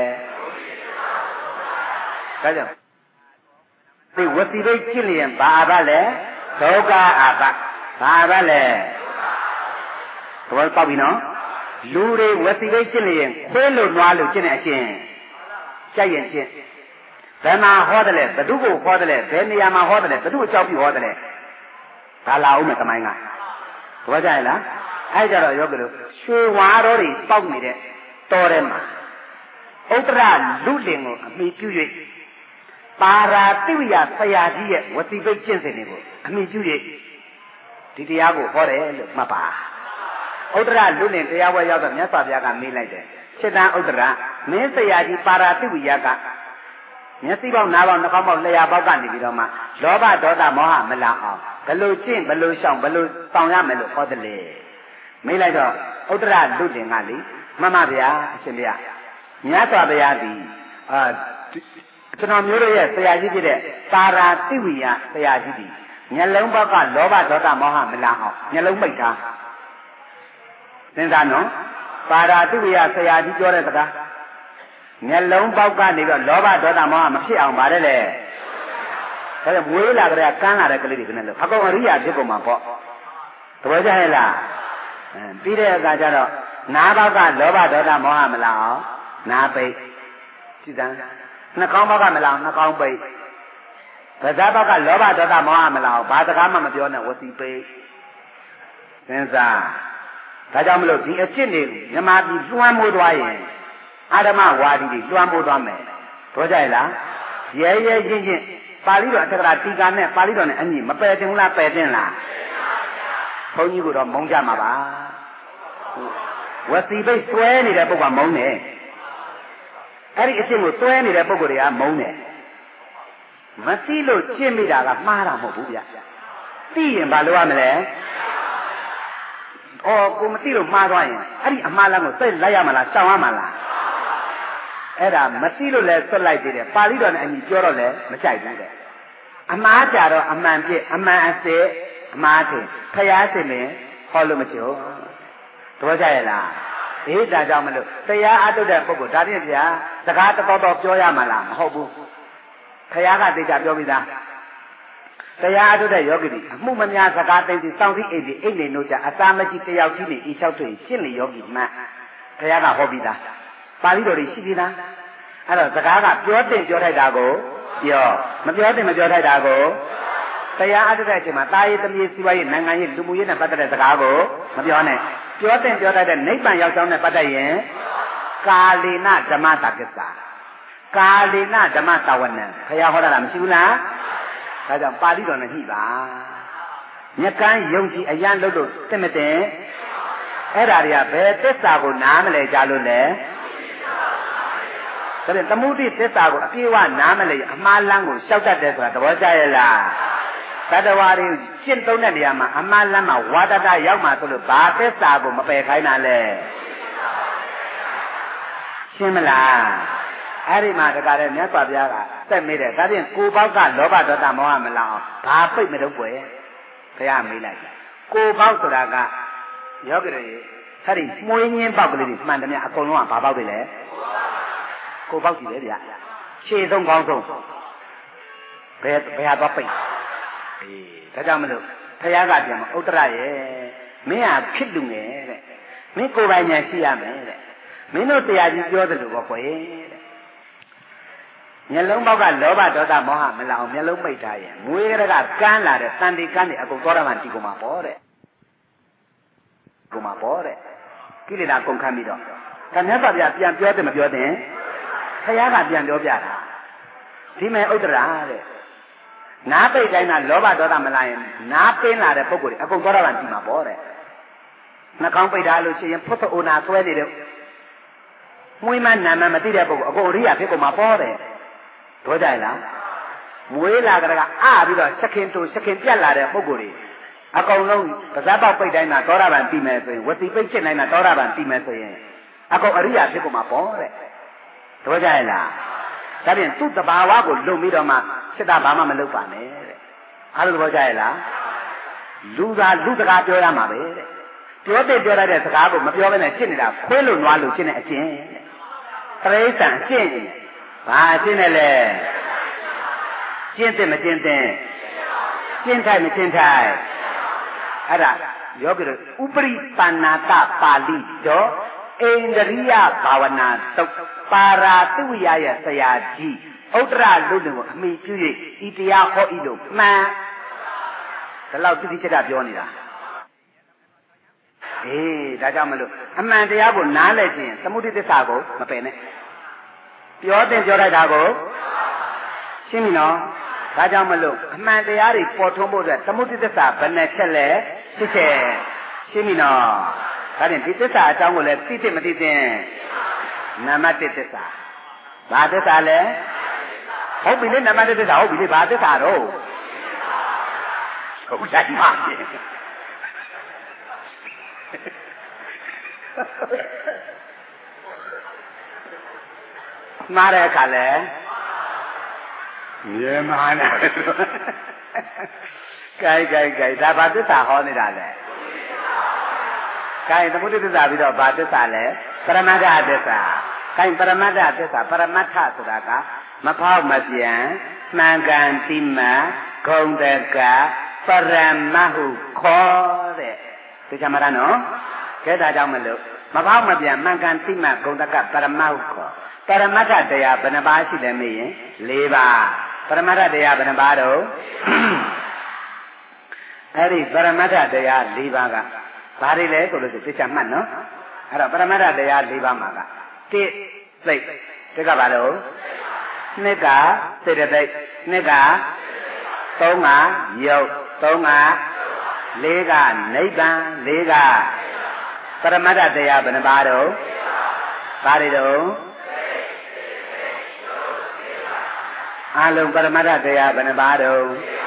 ဒါကြောင့်ဒီဝတိဘိတ်ကြည့်လျင်ဘာဘာလဲဒုက္ခအာဘဘာဘာလဲသဘောပေါက်ပြီနော်လူတွေဝတိဘိတ်ကျင့်လျင်ခွေးလို့နွားလို့ကျင့်တဲ့အကျင့်ကြိုက်ရင်ကျင့်ဘယ်မှာဟောတယ်လဲဘသူကိုဟောတယ်လဲဘယ်နေရာမှာဟောတယ်လဲဘသူအကြောင်းပြုဟောတယ်လဲဒါလာအောင်မယ်တမိုင်းကသဘောကျရဲ့လားအဲ့ကြတော့ရောကလို့ရွှေဝါတော်တွေပေါက်နေတဲ့တော်ထဲမှာဥတ္တရလူလင်ကိုအမိပြု၍ပါရာတိဝိယဆရာကြီးရဲ့ဝတိဘိတ်ကျင့်စဉ်တွေကိုအမိပြု၍ဒီတရားကိုဟောတယ်လို့မှတ်ပါဥတ္တရလူလင်တရားဝဲရောက်တော့မြတ်စွာဘုရားကမေးလိုက်တယ်စိတ္တဥတ္တရမင်းဆရာကြီးပါရာတိဝိယကမျက်စိပေါက်နားပေါက်နှာခေါင်းပေါက်လျှာပေါက်ကနေပြီးတော့မှလောဘဒေါသမောဟမလာအောင်ဘယ်လိုကျင့်ဘယ်လိုရှောင်ဘယ်လိုဆောင်ရမယ်လို့ဟောတယ်လေမေးလိုက်တော့ဥတ္တရလူလင်ကလေမှန်ပါဗျာအရှင်ဗျာမြတ်စွာဘုရားဒီအာကျွန်တော်မျိုးတို့ရဲ့ဆရာကြီးဖြစ်တဲ့ပါရာတိဝိယဆရာကြီးဒီမျက်လုံးပေါက်ကလောဘဒေါသမောဟမလာအောင်မျက်လုံးမိတ်ထားစဉ်းစားနော်ပါရာသူဝိယဆရာကြီးပြောတဲ့စကားမျက်လုံးပေါက်ကနေတော့လောဘဒေါသမောဟမဖြစ်အောင်ပါတယ်လေဒါကြောင့်မွေးလာကြတဲ့ကန်းလာတဲ့ကလေးတွေကလည်းအကုန်အရိယာဖြစ်ကုန်မှာပေါ့သဘောကျရဲ့လားအဲပြီးတဲ့အခါကျတော့နားပေါက်ကလောဘဒေါသမောဟမလာအောင်နားပိတ်ကြည့်စမ်းနှာခေါင်းပေါက်ကမလာအောင်နှာခေါင်းပိတ်ပါးစပ်ပေါက်ကလောဘဒေါသမောဟမလာအောင်ဘာစကားမှမပြောနဲ့ဝစီပိတ်စဉ်းစားဒါကြောင့်မလို့ဒီအကျင့်တွေမြမပြည်လွှမ်းမိုးသွားရင်အာဓမ္မဝါဒီတွေလွှမ်းမိုးသွားမယ်ပြောကြရလားရဲရဲချင်းချင်းပါဠိတော်အထက်ကရာတီကာနဲ့ပါဠိတော်နဲ့အညီမပယ်တင်ဘူးလားပယ်တင်လားဘုန်းကြီးကတော့မုန်းကြမှာပါဝစီပိတ်ဆွဲနေတဲ့ပုဂ္ဂိုလ်ကမုန်းတယ်အဲ့ဒီအကျင့်ကိုဆွဲနေတဲ့ပုဂ္ဂိုလ်တွေကမုန်းတယ်မသိလို့ကျင့်မိတာကမှားတာမဟုတ်ဘူးဗျသိရင်ဘာလုပ်ရမလဲအော်ကိုမသိလို့မှားသွားရင်အဲ့ဒီအမှားလမ်းကိုစိတ်လိုက်ရမလားရှောင်ရမလားအဲ့ဒါမသိလို့လဲဆွတ်လိုက်သေးတယ်ပါဠိတော်နဲ့အညီပြောတော့လဲမကြိုက်ဘူးတဲ့အမှားကြတော့အမှန်ပြည့်အမှန်အစစ်အမှားတင်ဖျားစင်ရင်ဟောလို့မချိုးသဘောကျရဲ့လားအေးဒါကြောင့်မလို့တရားအထုတ်တဲ့ပုဂ္ဂိုလ်ဒါဖြင့်ဗျာစကားတော်တော်ပြောရမှာလားမဟုတ်ဘူးဖျားကသိကြပြောပြီးသားတရားအထုတ်တဲ့ယောဂီတွေအမှုမများစကားသိသိစောင့်သိအိပ်ပြီးအိပ်နေလို့ကြအစာမကြီးတယောက်ကြီးနေဤလျှောက်တွေ့ရှင်းလေယောဂီမှဖျားကဟောပြီးသားပါဠိတော်တွေရှိသေးလားအဲ့တော့စကားကပြောတင်ပြောထိုက်တာကိုပြောမပြောတင်မပြောထိုက်တာကိုတရားအထုတ်တဲ့အချိန်မှာတာရေးသမီးစီဝါရေးနိုင်ငံရေးလူမှုရေးနဲ့ပတ်သက်တဲ့စကားကိုမပြောနဲ့ပြောတင်ပြောထိုက်တဲ့နိဗ္ဗာန်ရောက်ကြောင်းနဲ့ပတ်သက်ရင်ကာလေနဓမ္မတာကိစ္စကာလေနဓမ္မတဝနံဘုရားဟောတာမရှိဘူးလားဒါကြောင့်ပါဠိတော်နဲ့ညှိပါမြကန်းယုံကြည်အရန်လို့လို့သိမတဲ့အဲ့ဓာတွေကဘယ်သစ္စာကိုနားမလဲကြလို့လဲဒါနဲ့သမုဒိသစ္စာကိုအပြည့်အဝနားမလဲအမှားလမ်းကိုရှောက်တတ်တယ်ဆိုတာသဘောကျရဲ့လားတတဝါတွေရှင်းသုံးတဲ့နေရာမှာအမှားလမ်းမှာဝါဒတရောက်မှာဆိုလို့ဘာသစ္စာကိုမပယ်ခိုင်းတာလဲရှင်းမလားအဲ့ဒီမှာတကားတဲ့မြတ်စွာဘုရားကတက်မိတယ်ဒါဖြင့်ကိုပေါက်ကလောဘဒေါသမောဟမလာအောင်ဘာပိတ်မတော့ွယ်ဘုရားမေးလိုက်ကိုပေါက်ဆိုတာကယောဂီတွေအဲ့ဒီမှုရင်းပေါက်ကလေးတွေမှန်တယ်များအကုန်လုံးကဘာပေါက်တွေလဲကိုပေါက်ကြည့်လေဗျခြေဆုံးကောင်းဆုံးဘယ်ဘယ်ဟာတော့ပိတ်အေးဒါကြောင့်မလို့ဘုရားကပြန်မဥတ္တရရဲ့မင်းဟာဖြစ်လူငယ်တဲ့မင်းကိုယ်ပိုင်ဉာဏ်ရှိရမယ်တဲ့မင်းတို့တရားကြီးပြောတယ်လို့ပေါ့ကွယ်မျက်လုံးပေါက်ကလောဘဒေါသမောဟမလာအောင်မျက်လုံးပိတ်ထားရင်ငွေရကကန်းလာတဲ့တန်တီကန်းတွေအကုန်သောရမန်တီကုန်မှာပေါ့တဲ့ကုန်မှာပေါ့တဲ့ကိလေသာကုန်ခန်းပြီးတော့ဒါမြတ်စွာဘုရားပြန်ပြောတယ်မပြောတဲ့ဘုရားကပြန်ပြောပြတာဒီမဲ့ဥဒ္ဒရာတဲ့နားပိတ်တိုင်းကလောဘဒေါသမလာရင်နားပင်းလာတဲ့ပုဂ္ဂိုလ်တွေအကုန်သောရမန်တီမှာပေါ့တဲ့နှာခေါင်းပိတ်ထားလို့ရှိရင်ဖုတ်အိုနာဆွဲနေတဲ့မွေးမနာမမသိတဲ့ပုဂ္ဂိုလ်အကုန်အရိယာဖြစ်ကုန်မှာပေါ့တဲ့တို့ကြလားမွေးလာကြကအားပြီးတော့စခင်တူစခင်ပြတ်လာတဲ့ပုံကိုယ်တွေအကုန်လုံးပါးစပ်ပေါက်ပိတ်တိုင်းမှာသောတာပန်ပြီးမယ်ဆိုရင်ဝစီပိတ်ဖြစ်နိုင်တာသောတာပန်ပြီးမယ်ဆိုရင်အကုန်အရိယာဖြစ်ကုန်မှာပေါ့တဲ့တို့ကြလားဒါဖြင့်သူ့တဘာဝကိုလုံပြီးတော့မှစိတ်ဓာတ်ဘာမှမလုပ်ပါနဲ့တဲ့အားလုံးတို့ကြရဲ့လားလူသာလူစကားပြောရမှာပဲတဲ့ပြောတဲ့ပြောရတဲ့စကားကိုမပြောဘဲနဲ့ရှင်းနေတာခွေးလို့နွားလို့ရှင်းတဲ့အကျင့်တဲ့တရိစ္ဆာန်ရှင်းဘာရှင်းတယ်လဲရှင်းတယ်မရှင်းတဲ့ရှင်းထိုက်မရှင်းထိုက်အဲ့ဒါယောဂီတို့ဥပရိပန္နာတပါဠိတော်အိန္ဒရိယဘာဝနာသုတ်ပါရာတုဝိယရဲ့ဆရာကြီးဥတ္တရလူတွေကိုအမိပြု၍ဤတရားဟောဤလို့မှန်ဒါလောက်တိတိကျကျပြောနေတာအေးဒါကြောင့်မလို့အမှန်တရားကိုနားလည်ခြင်းသမုဒိသစ္စာကိုမပယ်နဲ့ပြောတဲ့ပြောလိုက်တာကိုရှင်းပြီနော်ဒါကြောင့်မလို့အမှန်တရားတွေပေါ်ထွန်းဖို့အတွက်သမုဒိသစ္စာဘယ်နဲ့ချက်လဲဖြစ်ချက်ရှင်းပြီနော်ဒါဖြင့်ဒီသစ္စာအကြောင်းကိုလည်းသိသိမသိသိနာမတ္တသစ္စာဘာသစ္စာလဲဟုတ်ပြီလေနာမတ္တသစ္စာဟုတ်ပြီလေဘာသစ္စာတော့ဟုတ်တယ်မှာမှားတဲ့အခါလဲမြေမာနာကြိုက်ကြိုက်ကြိုက်ဒါဘာသစ္စာဟောနေတာလဲ cái nó muốn được ra bây giờ ba tết lệ paramata tết sa cái paramata tết sa paramata sura cả mà phao mà biển mang gan tim mà công德cả paramahu khó đấy tôi chăm ra nó cái đó trong mình được mà phao mà biển mang gan tim mà công德cả paramahu khó paramataတရားဘယ်နှပါးရှိလဲမေးရင်၄ပါးပရမတ္ထတရားဘယ်နှပါးတော့အဲ့ဒီပရမတ္ထတရား၄ပါးကဘာတွေလဲဆိုလို့သိချမှတ်နော်အဲ့တော့ပရမတ္ထတရား၄ပါးမှာကတစ်စိတ်တစ်ကဘာလို့နှစ်ကစေတသိက်နှစ်ကသုံးကယုတ်သုံးကလေးကနိဗ္ဗာန်လေးကပရမတ္ထတရားဘယ်နှပါးတော့ဘာတွေတော့အလုံးပရမတ္ထတရားဘယ်နှပါးတော့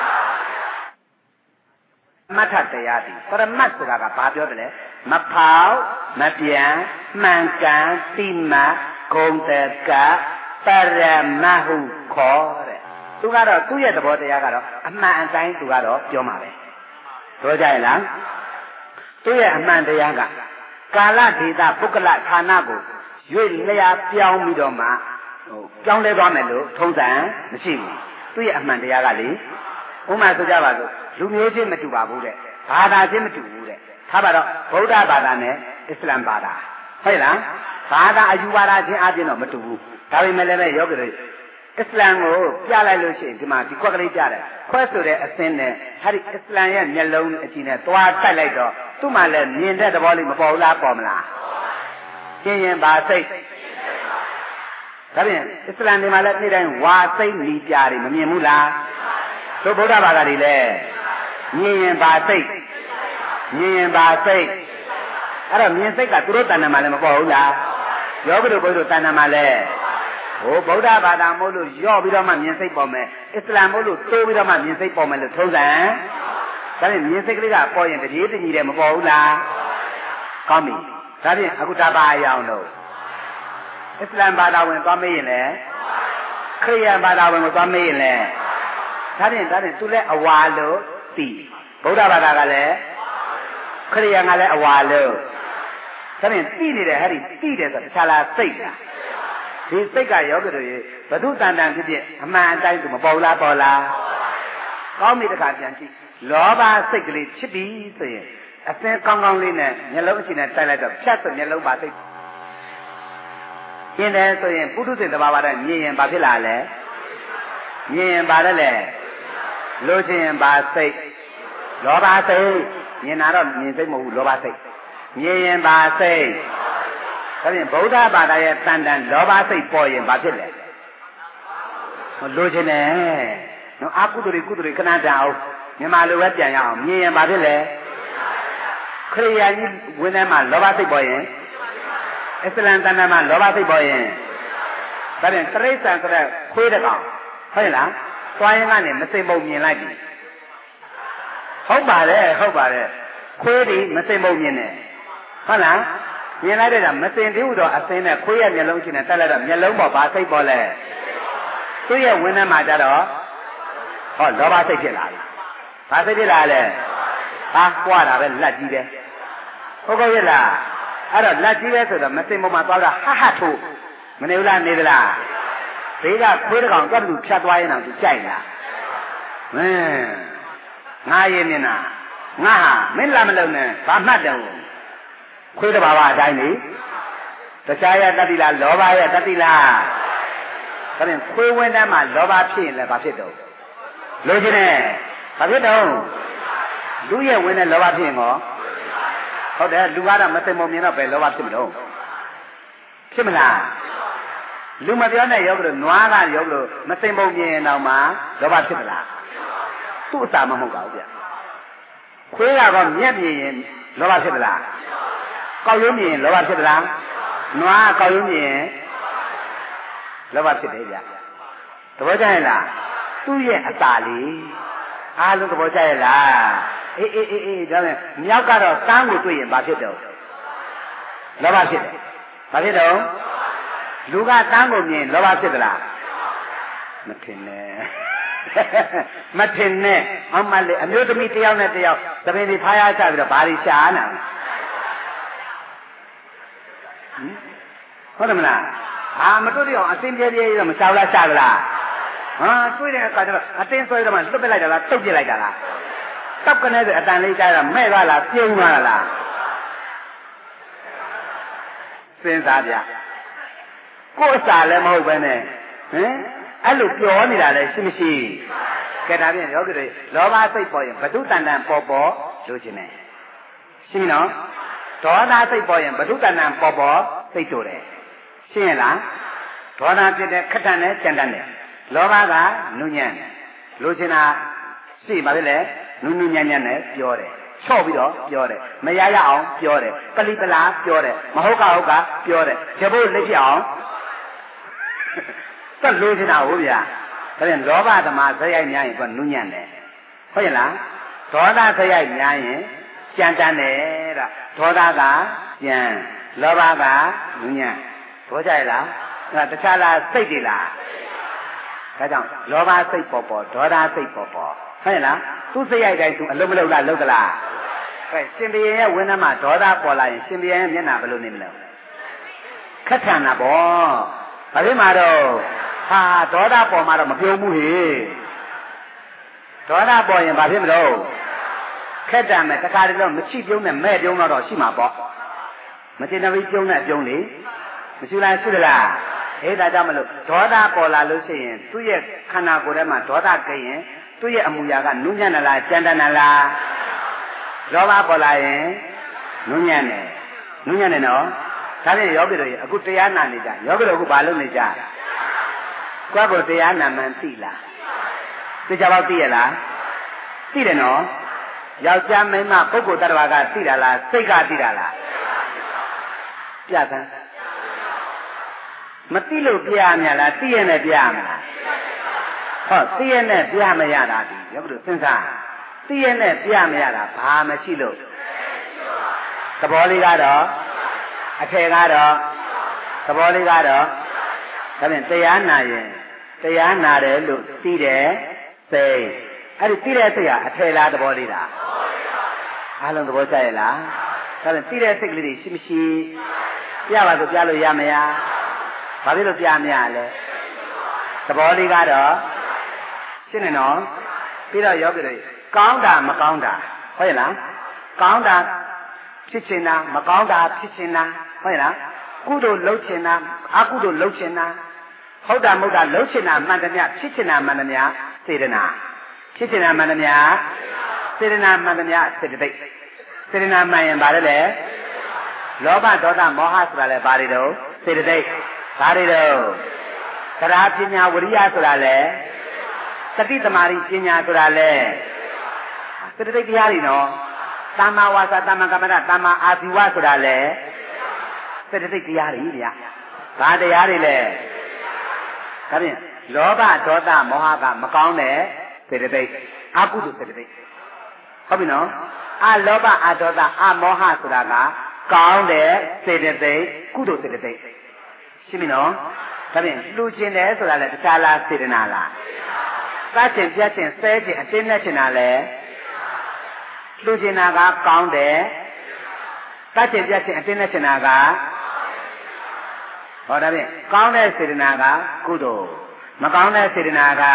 မထတရားဒီပရမတ်ဆိုတာကဘာပြောတယ်လဲမဖောက်မပြန်မှန်ကန်တိမဂုံတကပရမဟုခေါ်တဲ့သူကတော့သူ့ရဲ့သဘောတရားကတော့အမှန်အတိုင်းသူကတော့ပြောမှာပဲပြောကြရဲ့လားသူ့ရဲ့အမှန်တရားကကာလဒေသပုဂ္ဂလဌာနကိုရွေ့လျာပြောင်းပြီးတော့မှဟိုပြောင်းလဲသွားမယ်လို့ထုံးစံမရှိဘူးသူ့ရဲ့အမှန်တရားကလေဥမာဆိုကြပါစို့လူမျိုးချင်းမတူပါဘူးတဲ့ဘာသာချင်းမတူဘူးတဲ့ထားပါတော့ဗုဒ္ဓဘာသာနဲ့အစ္စလာမ်ဘာသာဟုတ်လားဘာသာအယူဝါဒချင်းအချင်းတော့မတူဘူးဒါပေမဲ့လည်းယောဂီတွေအစ္စလာမ်ကိုပြလိုက်လို့ရှိရင်ဒီမှာဒီခွက်ကလေးပြတယ်ခွက်ဆိုတဲ့အစင်းနဲ့ဟာဒီအစ္စလာမ်ရဲ့မျက်လုံးအကြည့်နဲ့သွားတိုက်လိုက်တော့သူ့မှာလည်းမြင်တဲ့သဘောလေးမပေါ်ဘူးလားပေါ်မလားရှင်းရင်ပါစိတ်ဒါဖြင့်အစ္စလာမ်တွေမှာလည်းနေ့တိုင်းဝါစိတ်နီးပြားတွေမမြင်ဘူးလားတို့ဗုဒ္ဓဘာသာတွေလည်းမြင်ရင်ပါစိတ်မြင်ရင်ပါစိတ်အဲ့တော့မြင်စိတ်ကသူတို့တဏ္ဍာမှာလည်းမပေါ်ဘူးလားယောဂီတို့ဘုရားတို့တဏ္ဍာမှာလည်းဟိုဗုဒ္ဓဘာသာမို့လို့ယော့ပြီးတော့မှမြင်စိတ်ပေါ်မယ်အစ္စလာမ်မို့လို့တိုးပြီးတော့မှမြင်စိတ်ပေါ်မယ်လို့ထုံးစံဒါဖြင့်မြင်စိတ်ကလေးကပေါ်ရင်တတိယတညီတယ်မပေါ်ဘူးလားကောင်းပြီဒါဖြင့်အခုဒါပါအအောင်လို့အစ္စလာမ်ဘာသာဝင်သွားမေးရင်လည်းခရစ်ယာန်ဘာသာဝင်ကိုသွားမေးရင်လည်းဒါဖြင့်ဒါဖြင့်သူလည်းအဝါလို့သိဗုဒ္ဓဘာသာကလည်းခရစ်ယာန်ကလည်းအဝါလို့ဒါဖြင့်သိနေတယ်ဟဲ့ဒီသိတယ်ဆိုတခြားလားစိတ်လားဒီစိတ်ကယောဂီတို့ဘု து တန်တန်ဖြစ်ဖြစ်အမှန်အတိုင်းသူမပေါ်လားပေါ်လားကောင်းပြီတခါပြန်ကြည့်လောဘစိတ်ကလေးချစ်ပြီဆိုရင်အစင်းကောင်းကောင်းလေးနဲ့မျက်လုံးအချင်းနဲ့တိုက်လိုက်တော့ဖြတ်ဆိုမျက်လုံးပါစိတ်ရှင်းတယ်ဆိုရင်ပုထုဇဉ်တဘာဝနဲ့မြင်ရင်ဘာဖြစ်လာလဲမြင်ရင်ဘာလဲလဲလို့ချင်းရင်ဘာစိတ်လောဘစိတ်မြင်တာတော့မြင်စိတ်မဟုတ်ဘူးလောဘစိတ်မြင်ရင်ဘာစိတ်ဒါဖြင့်ဗုဒ္ဓဘာသာရဲ့တန်တန်လောဘစိတ်ပေါ်ရင်ဘာဖြစ်လဲလို့ချင်းတယ်နော်အကုသိုလ်တွေကုသိုလ်တွေခဏတန်အောင်မြန်မာလိုပဲပြန်ရအောင်မြင်ရင်ဘာဖြစ်လဲခရိယာကြီးဝင်းထဲမှာလောဘစိတ်ပေါ်ရင်အစ္စလမ်တန်တန်မှာလောဘစိတ်ပေါ်ရင်ဒါဖြင့်တရိစ္ဆာန်ဆိုတဲ့ခွေးတကောင်ဟုတ်လားသွားရင်ကနေမစိမ်ပုံမြင်လိုက်ပြီဟုတ်ပါတယ်ဟုတ်ပါတယ်ခွေးဒီမစိမ်ပုံမြင်တယ်ဟုတ်လားမြင်လိုက်တဲ့ကမစိမ်သေးဘူးတော့အစင်းနဲ့ခွေးရဲ့မျက်လုံးချင်းနဲ့တက်လိုက်တော့မျက်လုံးပေါ်ဘာစိတ်ပေါ်လဲသူ့ရဲ့ဝင်းထဲမှာကြတော့ဟောလောဘစိတ်ဖြစ်လာပြီဘာစိတ်ဖြစ်လာလဲဟာကွာတာပဲလက်ကြီးတယ်ဟုတ်ကောရဲ့လားအဲ့တော့လက်ကြီးပဲဆိုတော့မစိမ်ပုံမှာသွားတာဟဟထိုးမနေဘူးလားနေသလားဘေးကခွေးတကောင်တွတ်တူဖြတ်သွားရင်တော့သူကြိုက်လားမင်းငါရင်မြင်တာငါဟာမင်းလာမလုံနဲ့ဘာမှတ်တယ်ခွေးတဘာဝအတိုင်းလေတရားရတတိလားလောဘရတတိလားဒါဖြင့်ခွေးဝင်းတန်းမှာလောဘဖြစ်ရင်လည်းဘာဖြစ်တော့လိုချင်တယ်ဘာဖြစ်တော့လူရဲ့ဝင်းနဲ့လောဘဖြစ်ရင်ကောဟုတ်တယ်လူကတော့မသိမမြင်တော့ပဲလောဘဖြစ်မလို့ဖြစ်မလားလူမပြောနဲ့ယောဂလို့နွားကယောဂလို့မသိမမြင်တော့မှလောဘဖြစ်မလားသူ့အစာမဟုတ်ပါဘူးဗျခွေးကတော့မျက်မြင်ရင်လောဘဖြစ်မလားကောက်ရုံးမြင်လောဘဖြစ်မလားနွားကောက်ရုံးမြင်လောဘဖြစ်တယ်ဗျသဘောကျရဲ့လားသူ့ရဲ့အစာလေးအားလုံးသဘောကျရဲ့လားအေးအေးအေးအေးဒါနဲ့မြောက်ကတော့တန်းကိုတွေ့ရင်ဘာဖြစ်တော့လောဘဖြစ်တယ်ဘာဖြစ်တော့လူကတန်းကိုမြင်လောဘဖြစ်သလားမထင်နဲ့မထင်နဲ့အမှန်လေအမျိုးသမီးတယောက်နဲ့တယောက်သမင်တွေဖားရချပြီးတော့ဘာတွေရှားနာဟုတ်တယ်မလားအာမတွေ့တော့အတင်းပြဲပြဲတော့မချောက်လားချကလားဟာတွေ့တဲ့အခါကျတော့အတင်းဆွဲတော့မှလွတ်ပစ်လိုက်တာလားတုတ်ပစ်လိုက်တာလားတောက်ကနေဆိုအတန်လေးကြားတာမဲ့သွားလားပြုံးသွားလားစဉ်းစားပြကိုယ်စားလည်းမဟုတ်ပဲနဲ့ဟင်အဲ့လိုပြောနေတာလည်းရှိမရှိကဲဒါဖြင့်ယောဂီတွေလောဘစိတ်ပေါ်ရင်ဘဒုတန်တန်ပေါ်ပေါ်လို့ခြင်းနဲ့ရှင်းနော်ဒေါသစိတ်ပေါ်ရင်ဘဒုတန်တန်ပေါ်ပေါ်စိတ်တို့တယ်ရှင်းရလားဒေါသဖြစ်တဲ့ခက်တန်နဲ့ကြံတန်တယ်လောဘကနုညံ့လို့ခြင်းတာရှိပါလေနုနုညံ့ညံ့နဲ့ပြောတယ်ချော့ပြီးတော့ပြောတယ်မရရအောင်ပြောတယ်ပလိပလားပြောတယ်မဟုတ်ကဟုတ်ကပြောတယ်ကျဖို့လက်ပြအောင်တက်လို့ခြင်းတာဟုတ်ဗျာဒါပြန်လောဘသမားဇယိုက်များရင်ကနုညံ့တယ်ဟုတ်ရဲ့လားဒေါသဇယိုက်များရင်ကြံတန်းတယ်တဲ့ဒေါသကကြံလောဘကနုညံ့ဘောကြရလားအဲတခြားလားစိတ်တွေလားဒါကြောင့်လောဘစိတ်ပေါ်ပေါ်ဒေါသစိတ်ပေါ်ပေါ်ဟုတ်ရဲ့လားသူဇယိုက်တိုင်းသူအလုံးမလုံးလားလုံးကလားအဲရှင်ဘုရင်ရဲ့ဝိနည်းမှာဒေါသပေါ်လာရင်ရှင်ဘုရင်ရဲ့မျက်နှာဘယ်လိုနေမလဲခက်ထန်တာပေါ့ဘာဖြစ်မှာတော့ဟာဒေါသပေါ်မှာတော့မပြုံးဘူးဟေဒေါသပေါ်ရင်ဘာဖြစ်မလို့ခက်တံမဲ့တခါတည်းတော့မချိပြုံးနဲ့မဲ့ပြုံးတော့ရှိမှာပေါ့မချိနေပြီးပြုံးနဲ့ပြုံးလေမရှိလားရှိသလားအေးဒါကြောင့်မလို့ဒေါသပေါ်လာလို့ရှိရင်သူ့ရဲ့ခန္ဓာကိုယ်ထဲမှာဒေါသကိရင်သူ့ရဲ့အမူအရာကနုညံ့နလားကြမ်းတမ်းနလားလောဘပေါ်လာရင်နုညံ့တယ်နုညံ့တယ်နော်ဒါဖြင့်ယောဂီတို့ရေအခုတရားနာနေကြယောဂီတို့အခုဘာလုပ်နေကြကိုယ့်ကိုယ်တရားနာမှန်သိလားသိကြပါသိရလားသိတယ်နော်ယောက်ျားမိန်းမပုဂ္ဂိုလ်တ attva ကသိတာလားစိတ်ကသိတာလားပြသန်းမသိလို့ပြရမြလားသိရနဲ့ပြရမလားဟောသိရနဲ့ပြမရတာဒီယောဂီတို့စဉ်းစားသိရနဲ့ပြမရတာဘာမရှိလို့သဘောလေးကတော့အထည်ကတော့သဘောလေးကတော့ဒါဖြင့်တရားနာရင်တရားနာတယ်လို့သိတယ်စိတ်အဲ့ဒီသိတဲ့စိတ်ဟာအထည်လားသဘောလေးလားအားလုံးသဘောကျရဲ့လားဒါဖြင့်သိတဲ့စိတ်ကလေးတွေရှိမရှိပြပါဆိုပြလို့ရမရဘာဖြစ်လို့ပြမရလဲသဘောလေးကတော့ရှင်းနေနော်ပြီးတော့ယောဂီတွေကောင်းတာမကောင်းတာဟုတ်ရဲ့လားကောင်းတာဖြစ်ချင်တာမကောင်းတာဖြစ်ချင်တာဟုတ်ရဲ့လားကုသိုလ်လုပ်ချင်တာအကုသိုလ်လုပ်ချင်တာဟုတ်တာမဟုတ်တာလုပ်ချင်တာမှန်တယ်များဖြစ်ချင်တာမှန်တယ်များစေတနာဖြစ်ချင်တာမှန်တယ်များစေတနာမှန်တယ်များစေတသိက်စေတနာမှန်ရင်ဘာလဲလဲလောဘဒေါသမောဟဆိုတာလဲဘာတွေတော့စေတသိက်ဘာတွေတော့သရပညာဝရိယဆိုတာလဲသတိသမารိပညာဆိုတာလဲစေတသိက်တရားတွေနော်သမ္မာဝါစာသမ္မာကမ္မန္တသမ္မာအာဇီဝဆိုတာလဲစေတသိက်တရားတွေဗျာဘာတရားတွေလဲဒါဖြင့်လောဘဒေါသမောဟကမကောင်းတဲ့စေတသိက်အကုသိုလ်စေတသိက်ဟုတ်ပြီနော်အလောဘအဒေါသအမောဟဆိုတာကကောင်းတဲ့စေတသိက်ကုသိုလ်စေတသိက်ရှင်းပြီနော်ဒါဖြင့်လူကျင်တယ်ဆိုတာလည်းတခြားလားစေတနာလားသတ်ခြင်းပြတ်ခြင်းဆဲခြင်းအတင်းနဲ့ခြင်းတာလည်းလူကျင်တာကကောင်းတယ်သတ်ခြင်းပြတ်ခြင်းအတင်းနဲ့ခြင်းတာကဟောဒါဖြင့်ကောင်းတဲ့စေတနာကကုသိုလ်မကောင်းတဲ့စေတနာက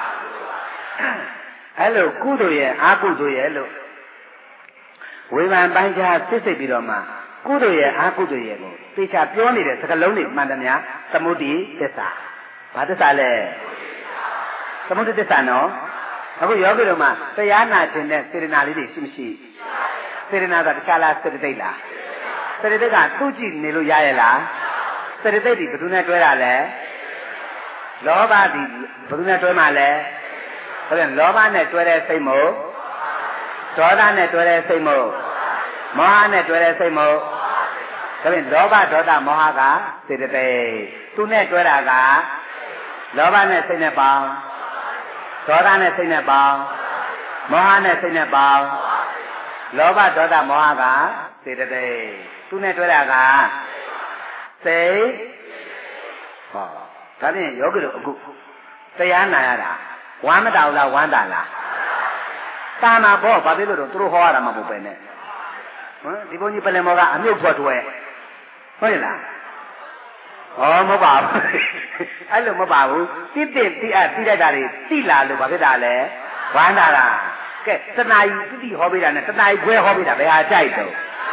အဲ့လိုကုသိုလ်ရဲ့အကုသိုလ်ရဲ့လို့ဝေဖန်ပိုင်းခြားစစ်စစ်ပြီးတော့မှကုသိုလ်ရဲ့အကုသိုလ်ရဲ့ကိုသိချပြောနေတဲ့စကားလုံးတွေမှန်တယ်များသမုဒိသစ္စာဘာသစ္စာလဲသမုဒိသစ္စာနော်အခုယောဂီတို့မှာတရားနာခြင်းနဲ့စေတနာလေးတွေရှိမရှိစေတနာကတခြားလားစေတသိက်လားစေတသိက်ကသူ့ကြည့်နေလို့ရရဲ့လားစေတသိက်ဒီဘယ်သူနဲ့တွဲတာလဲလောဘဒီဘယ်သူနဲ့တွဲမှာလဲဟုတ်ပြန်လောဘနဲ့တွဲတဲ့စိတ်မို့ဒေါသနဲ့တွဲတဲ့စိတ်မို့မောဟနဲ့တွဲတဲ့စိတ်မို့ဒါဖြင့်လောဘဒေါသမောဟကစေတသိက်သူနဲ့တွဲတာကလောဘနဲ့စိတ်နဲ့ပေါင်းဒေါသနဲ့စိတ်နဲ့ပေါင်းမောဟနဲ့စိတ်နဲ့ပေါင်းလောဘဒေါသမောဟကစေတသိက်သူနဲ့တွဲတာကစိတ်ဟောဒါဖြင့်ယောဂီတို့အခုတရားနာရတာဝမ်းမတောင်လားဝမ်းတာလားတာနာဘောဘာဖြစ်လို့တော့သူတို့ဟောရတာမှမဟုတ်ပဲနဲ့ဟမ်ဒီဘုန်းကြီးပလင်မောကအမြုပ်ဖွက်ထွဲဟုတ်ရဲ့လားဟဩမဟုတ်ပါဘူးအဲ့လိုမဟုတ်ပါဘူးတိတိတိအတိလိုက်တာတွေတိလာလို့ဘာဖြစ်တာလဲဝမ်းသာတာကဲတဏှာကြီးတိတိဟောပေးတာနဲ့တဏှာကြီးခွဲဟောပေးတာဘယ်ဟာကြိုက်တော့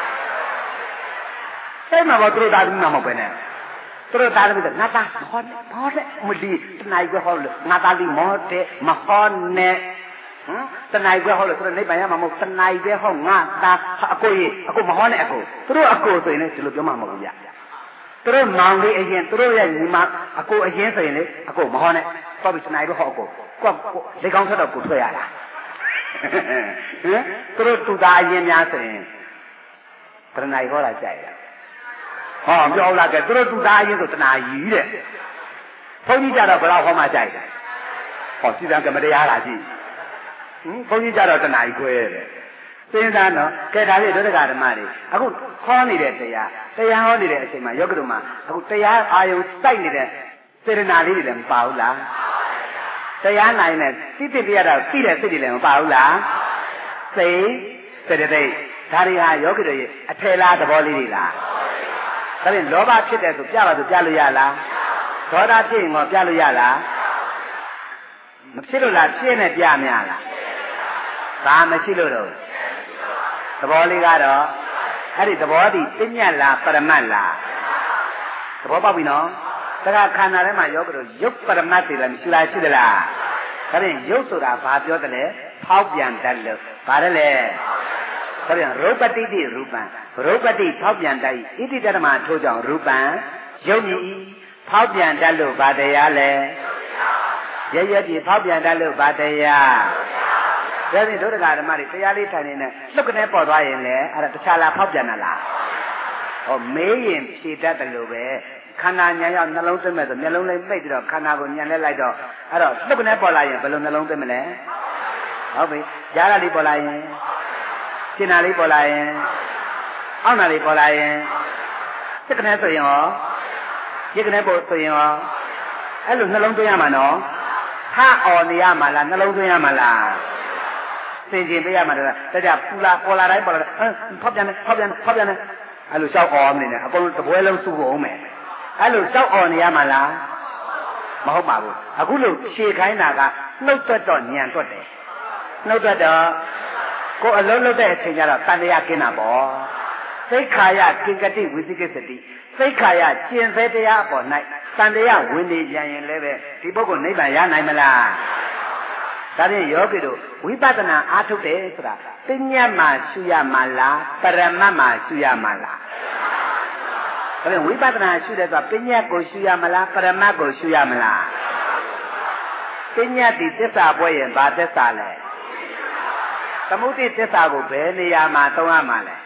စိတ်မှာတော့သူတို့သားသမီးမှမဟုတ်ပဲနဲ့သူတို့သားသမီးကငါသားမဟောနဲ့ဟောတဲ့မလီတဏှာကြီးခွဲဟောလို့ငါသားလေးမောတဲ့မဟောနဲ့ဟမ်တဏှာကြီးခွဲဟောလို့သူတို့နိဗ္ဗာန်ရမှာမဟုတ်တဏှာကြီးပဲဟောငါသားအကိုကြီးအကိုမဟောနဲ့အကိုသူတို့အကိုဆိုရင်လည်းဒီလိုပြောမှမဟုတ်ဘူးဗျသူတို့မောင်လေးအရင်သူတို့ရဲ့ညီမအကိုအရင်ဆိုရင်လေအကိုမဟောနဲ့ပေါ့ပြီးတဏှာကြီးပဲဟောအကိုကွက်လေကောင်းထွက်တော့ကိုထွက်ရတာဟင်သူတို့သူသားအရင်များဆိုရင်တဏှာကြီးဟောတာကြိုက်ရဟောပြောလာကြသူတို့သူသားအရင်ဆိုတဏှာကြီးတဲ့ဘုန်းကြီးကြတော့ဘယ်တော့ဟောမှကြိုက်တယ်ဟောစီတံကမတရားလားကြည့်ဟင်ဘုန်းကြီးကြတော့တဏှာကြီးခွဲတယ်စဉ်းစားတော့ကဲဒါလေးဒုဒကဓမ္မတွေအခုခေါ်နေတဲ့တရားတရားဟောနေတဲ့အချိန်မှာယောဂတုမှာအခုတရားအာယုံစိုက်နေတဲ့စေတနာလေးတွေလည်းမပါဘူးလားတရားနိုင်နဲ့သိသိပြရတာသိတဲ့စိတ်တွေလည်းမပါဘူးလားစိတ်စေတသိက်ဒါတွေဟာယောဂတုရဲ့အထေလားသဘောလေးတွေလားဒါဖြင့်လောဘဖြစ်တဲ့ဆိုပြပါဆိုပြလို့ရလားဒေါသဖြစ်ရင်တော့ပြလို့ရလားမဖြစ်လို့လားဖြစ်နေပြများလားဒါမရှိလို့တော့သဘောလေးကတော့အဲ့ဒီသဘောဒီပညာလားပရမတ်လားသဘောပေါက်ပြီနော်တခါခန္ဓာထဲမှာယောဂတို့ရုပ်ပရမတ်တွေလည်းမရှိလားရှိသလားဒါဖြင့်ရုပ်ဆိုတာဘာပြောတယ်လဲဖောက်ပြန်တတ်လို့ဗါတယ်လေဒါဖြင့်ရူပတိတိရူပံရူပတိဖောက်ပြန်တတ်ဣတိတ္တမထိုးကြောင့်ရူပံရုပ်မြည်ဖောက်ပြန်တတ်လို့ဗာတရားလဲရရပြဖောက်ပြန်တတ်လို့ဗာတရားဒါဖြင့်ဒုဒကဓမ္မတွေတရားလေးထိုင်နေနဲ့လှုပ်ကနေပေါ်သွားရင်လေအဲ့ဒါတခြားလားဖောက်ပြန်တာလားဟောမေးရင်ဖြေတတ်တယ်လို့ပဲခန္ဓာဉာဏ်ရောက်နှလုံးသွင်းမဲ့ဆိုမျက်လုံးလေးပိတ်ပြီးတော့ခန္ဓာကိုဉာဏ်နဲ့လိုက်တော့အဲ့တော့လှုပ်ကနေပေါ်လာရင်ဘယ်လိုနှလုံးသွင်းမလဲဟုတ်ပြီကြားရလေးပေါ်လာရင်ရှင်းတာလေးပေါ်လာရင်အောက်နာလေးပေါ်လာရင်စိတ်ကနေဆိုရင်ရောရစ်ကနေပေါ်ဆိုရင်ရောအဲ့လိုနှလုံးသွင်းရမှာနော်ထအော်နေရမှာလားနှလုံးသွင်းရမှာလားသင်ကျင်ပေးရမှာတည်းတကြပူလာပေါ်လာတိုင်းပေါ်လာတယ်ဖောက်ပြန်တယ်ဖောက်ပြန်တယ်ဖောက်ပြန်တယ်အဲ့လိုရှောက်အော်နေတယ်အကုန်လုံးတပွဲလုံးစုဖို့အောင်မယ်အဲ့လိုရှောက်အော်နေရမှာလားမဟုတ်ပါဘူးအခုလို့ဖြေခိုင်းတာကနှုတ်သက်တော့ညံတွတ်တယ်နှုတ်သက်တော့ကိုအလုံးလုံးတဲ့အချိန်ကျတော့တန်တရားကင်းတာပေါ့သိက္ခာယကိကတိဝိသိကိစ္စတိသိက္ခာယကျင့်စေတရားအပေါ်၌တန်တရားဝင်နေပြန်ရင်လည်းပဲဒီပုဂ္ဂိုလ်နိဗ္ဗာန်ရနိုင်မလားဒါဖြင့်ယောဂီတို့ဝိပဿနာအားထုတ်တယ်ဆိုတာပညာမှာရှုရမှာလားပရမတ်မှာရှုရမှာလားဒါဖြင့်ဝိပဿနာရှုတယ်ဆိုတာပညာကိုရှုရမလားပရမတ်ကိုရှုရမလားပညာတိသစ္စာပွဲရင်ဘာသစ္စာလဲသမုဒိသစ္စာကိုဘယ်နေရာမှာသုံးရမှာလဲ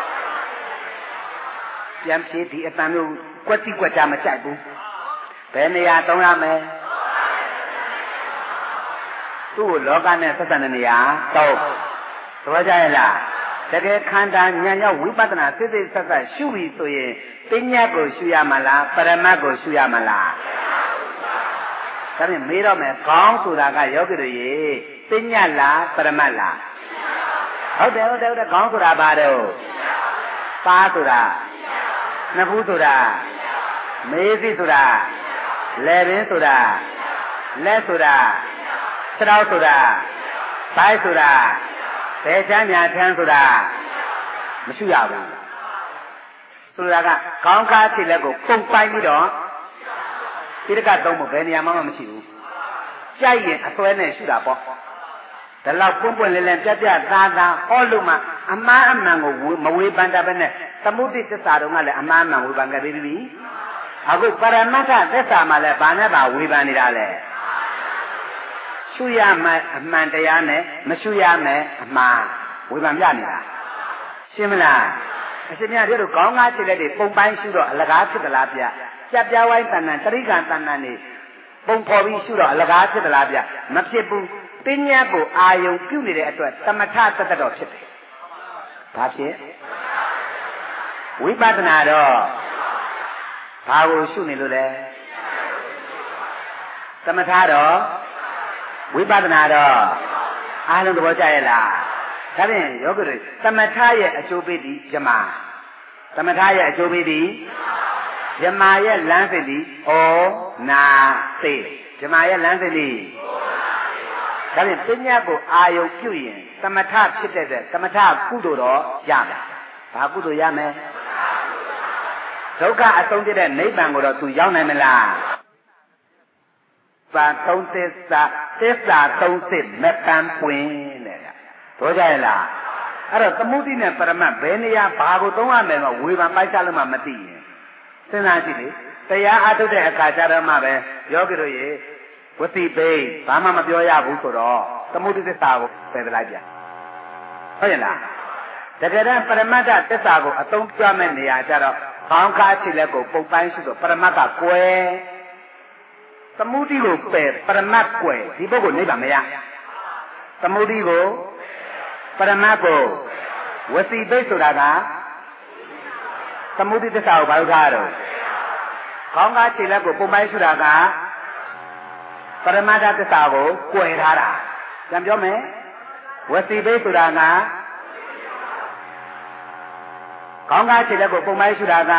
ပြန်ဖြေဒီအတန်မျိုးကွက်တိကွက်ကြမကြိုက်ဘူးဘယ်နေရာသုံးရမလဲသူ့ကိုလောကနဲ့ဆက်ဆံတဲ့နေရာတော့သဘောကျရဲ့လားတကယ်ခန္ဓာဉာဏ်ရောက်ဝိပဿနာစိတ်စိတ်ဆက်ဆက်ရှုပြီဆိုရင်ပညာကိုရှုရမှာလားပရမတ်ကိုရှုရမှာလားဒါဖြင့်မေးတော့မယ်ခေါင်းဆိုတာကယောဂီတို့ရေပညာလားပရမတ်လားဟုတ်တယ်ဟုတ်တယ်ဟုတ်တယ်ခေါင်းဆိုတာဘာတော့ပါဆိုတာနှစ်ဖူးဆိုတာမေးစီဆိုတာလယ်ပင်ဆိုတာလက်ဆိုတာခြေထောက်ဆိုတာဘိုက်ဆိုတာဘယ်ချမ်းညာချမ်းဆိုတာမရှိရဘူးဆိုတာကခေါင်းကားခြေလက်ကိုပုံပိုက်ပြီးတော့တိရကသုံးဖို့ဘယ်နေရာမှမရှိဘူးကြိုက်ရင်အစွဲနဲ့ရှုတာပေါ့ဒါလောက်ပွန့်ပွန့်လင်းလင်းပြပြသားသားဟောလို့မှအမှားအမှန်ကိုမဝေဖန်တတ်ပဲနဲ့သမုဒိသစ္စာတော်ကလည်းအမှားအမှန်ဝေဖန်ခဲ့ပြီးပြီအခုပရမတ္ထသစ္စာမှာလည်းဘာနဲ့ပါဝေဖန်နေတာလဲရှုရမယ်အမှန်တရားနဲ့မရှုရမယ်အမှားဝေဖန်ပြနေတာရှင်းမလားအရှင်မြတ်တို့ခေါင်းကားခြေလက်တွေပုံပိုင်းရှုတော့အလကားဖြစ်သလားဗျကြက်ပြားဝိုင်းတဏ္ဍတရိကံတဏ္ဍနေပုံဖော်ပြီးရှုတော့အလကားဖြစ်သလားဗျမဖြစ်ဘူးပညာကိုအာယုံပြုနေတဲ့အတွက်သမထတတ္တတော်ဖြစ်တယ်ဘာဖြစ်ဝိပဿနာတော့ဘာကိုရှုနေလို့လဲသမထတော့ဝိပဿနာတော့အားလုံးသဘောကျရဲ့လားဒါဖြင့်ယောဂီတွေသမထရဲ့အကျိုးပေးသည်ဇမာသမထရဲ့အကျိုးပေးသည်ဓမ္မရဲ့လမ်းစဉ်ဒီဩနာသိဓမ္မရဲ့လမ်းစဉ်ဒီဒါဖြင့်ပညာကိုအာယုပြုရင်သမထဖြစ်တဲ့သမထကုသိုလ်တော့ရမယ်ဘာကုသိုလ်ရမယ်ဒုက္ခအဆုံးဖြစ်တဲ့နိဗ္ဗာန်ကိုတော့သူရောက်နိုင်မလားပါသုံးသစ္စာသစ္စာသုံးစစ်မပန်းပွင့်တဲ့တော့ကြရလားအဲ့တော့သမုဒိနဲ့ပရမတ်ဘယ်နေရာဘာကိုသုံးရမယ်တော့ဝေဖန်ပိုက်ချလို့မှမသိရင်စဉ်းစားကြည့်လေတရားအထုတ်တဲ့အခါကျတော့မှပဲယောဂီတို့ရေဝတိပိဘာမှမပြောရဘူးဆိုတော့သမုဒိသစ္စာကိုပယ်လိုက်ပြန်ဟုတ်ရဲ့လားတကယ်တမ်းပရမတ္ထသစ္စာကိုအသုံးပြမဲ့နေရာကျတော့ဘောင်းကားချီလက်ကိုပုတ်ပိုင်းရှိတော့ပရမတ်ကကွယ်သမုဒိကိုပယ်ပရမတ်ကွယ်ဒီပုဂ္ဂိုလ်နိဗ္ဗာန်မရသမုဒိကိုပရမတ်ကိုဝစီပိတ်ဆိုတာကသမုဒိသစ္စာကိုဘာလို့ထားရတော့ခေါင်းကားခြေလက်ကိုပုံပိုင်းဆိုတာကပရမတ္ထသစ္စာကိုကွယ်ထားတာပြန်ပြောမယ်ဝစီပိတ်ဆိုတာကခေါင်းကားခြေလက်ကိုပုံပိုင်းဆိုတာက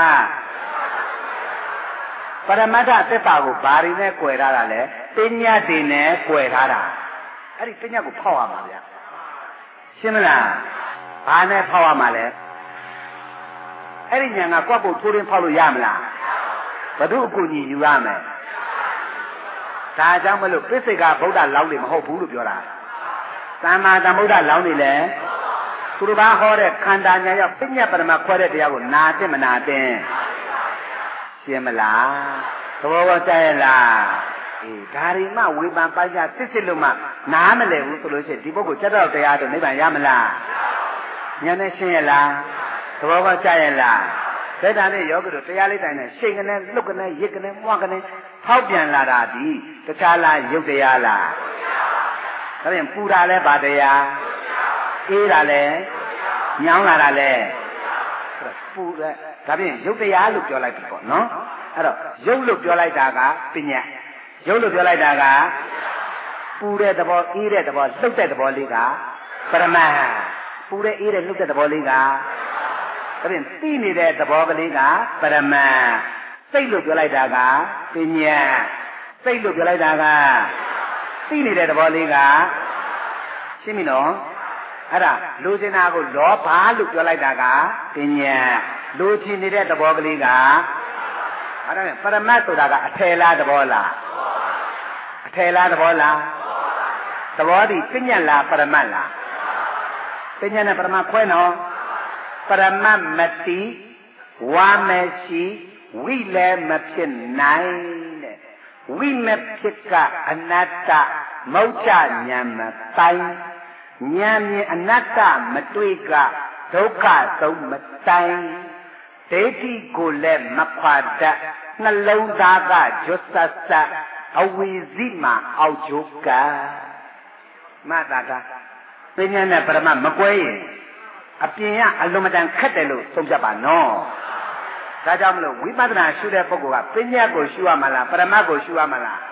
ပရမတ္ထသစ္စာကိုဘာတွေနဲ့ကွယ်ထားတာလဲပညာတွေနဲ့ကွယ်ထားတာအဲ့ဒီပညာကိုဖောက်ရမှာဗျာရှင်းမလားဘာနဲ့ဖောက်ရမှာလဲအဲ့ဒီညာကကွက်ပုတ်ထိုးရင်းဖောက်လို့ရမလားဘု து အကူကြီးယူရမယ်ဒါကြောင့်မလို့ပိစိကဗုဒ္ဓလောင်းနေမဟုတ်ဘူးလို့ပြောတာသမ္မာသမ္ဗုဒ္ဓလောင်းနေလဲသူတို့ဘာဟောတဲ့ခန္ဓာညာရောက်ပညာပရမခွဲတဲ့တရားကိုနာတဲ့မနာတဲ့ရှင်းမလားသဘောပေါက်ကြရဲ့လားအေးဒါရီမှဝေဖန်ပိုက်ကြစစ်စစ်လို့မှနားမလဲဘူးဆိုလို့ရှိရင်ဒီပုဂ္ဂိုလ်ချက်တော့တရားတော့နိဗ္ဗာန်ရမလားဉာဏ်နဲ့ရှင်းရဲ့လားသဘောပေါက်ကြရဲ့လားဒါတာနဲ့ယောဂီတို့တရားလေးတိုင်းနဲ့ရှိန်ကနေလှုပ်ကနေရစ်ကနေမွှကနေထောက်ပြန်လာတာဒီတခြားလားရုပ်တရားလားဒါပြန်ပူတာလဲဗာတရားအေးတာလဲညောင်းလာတာလဲပူတဲ့ဒါပြန်ရုပ်တရားလို့ပြောလိုက်ပြီပေါ့နော်အဲ့တော့ရုပ်လို့ပြောလိုက်တာကပညာရုပ်လို့ပြောလိုက်တာကပူတဲ့သဘောအေးတဲ့သဘောလှုပ်တဲ့သဘောလေးကပရမတ်ပူတဲ့အေးတဲ့လှုပ်တဲ့သဘောလေးကဒါပြန်သိနေတဲ့သဘောကလေးကပရမတ်စိတ်လို့ပြောလိုက်တာကပညာစိတ်လို့ပြောလိုက်တာကသိနေတဲ့သဘောလေးကရှင်းပြီနော်အဲ့ဒါလူကျင်တာကိုလောဘလို့ပြောလိုက်တာကပညာလူချင်နေတဲ့သဘောကလေးကအဲ့ဒါပရမတ်ဆိုတာကအထယ်လားသဘောလားအထယ်လားသဘောလားသဘောဒီပညာလားပရမတ်လားပညာနဲ့ပရမတ်ခွဲနော်ပရမတ်မတိဝါမရှိဝိလည်းမဖြစ်နိုင်တဲ့ဝိမဖြစ်ကအနတ္တမௌချဉာဏ်မပိုင်ဉာဏ်မြင်အနတ္တမတွေ့ကဒုက္ခသုံးမတိုင်ဒိဋ္ဌိကိုလည်းမခွာတတ်နှလုံးသားကကျွတ်ဆက်ဆက်အဝီစီမှာအောက်ကျုပ်ကမတာတာပညာနဲ့ပရမတ်မကွဲရင်အပြင်ကအလုံးမတန်ခက်တယ်လို့သုံးပြပါနော်ဒါကြောင့်မလို့ဝိပဿနာရှုတဲ့ပုဂ္ဂိုလ်ကပညာကိုရှုရမလားပရမတ်ကိုရှုရမလား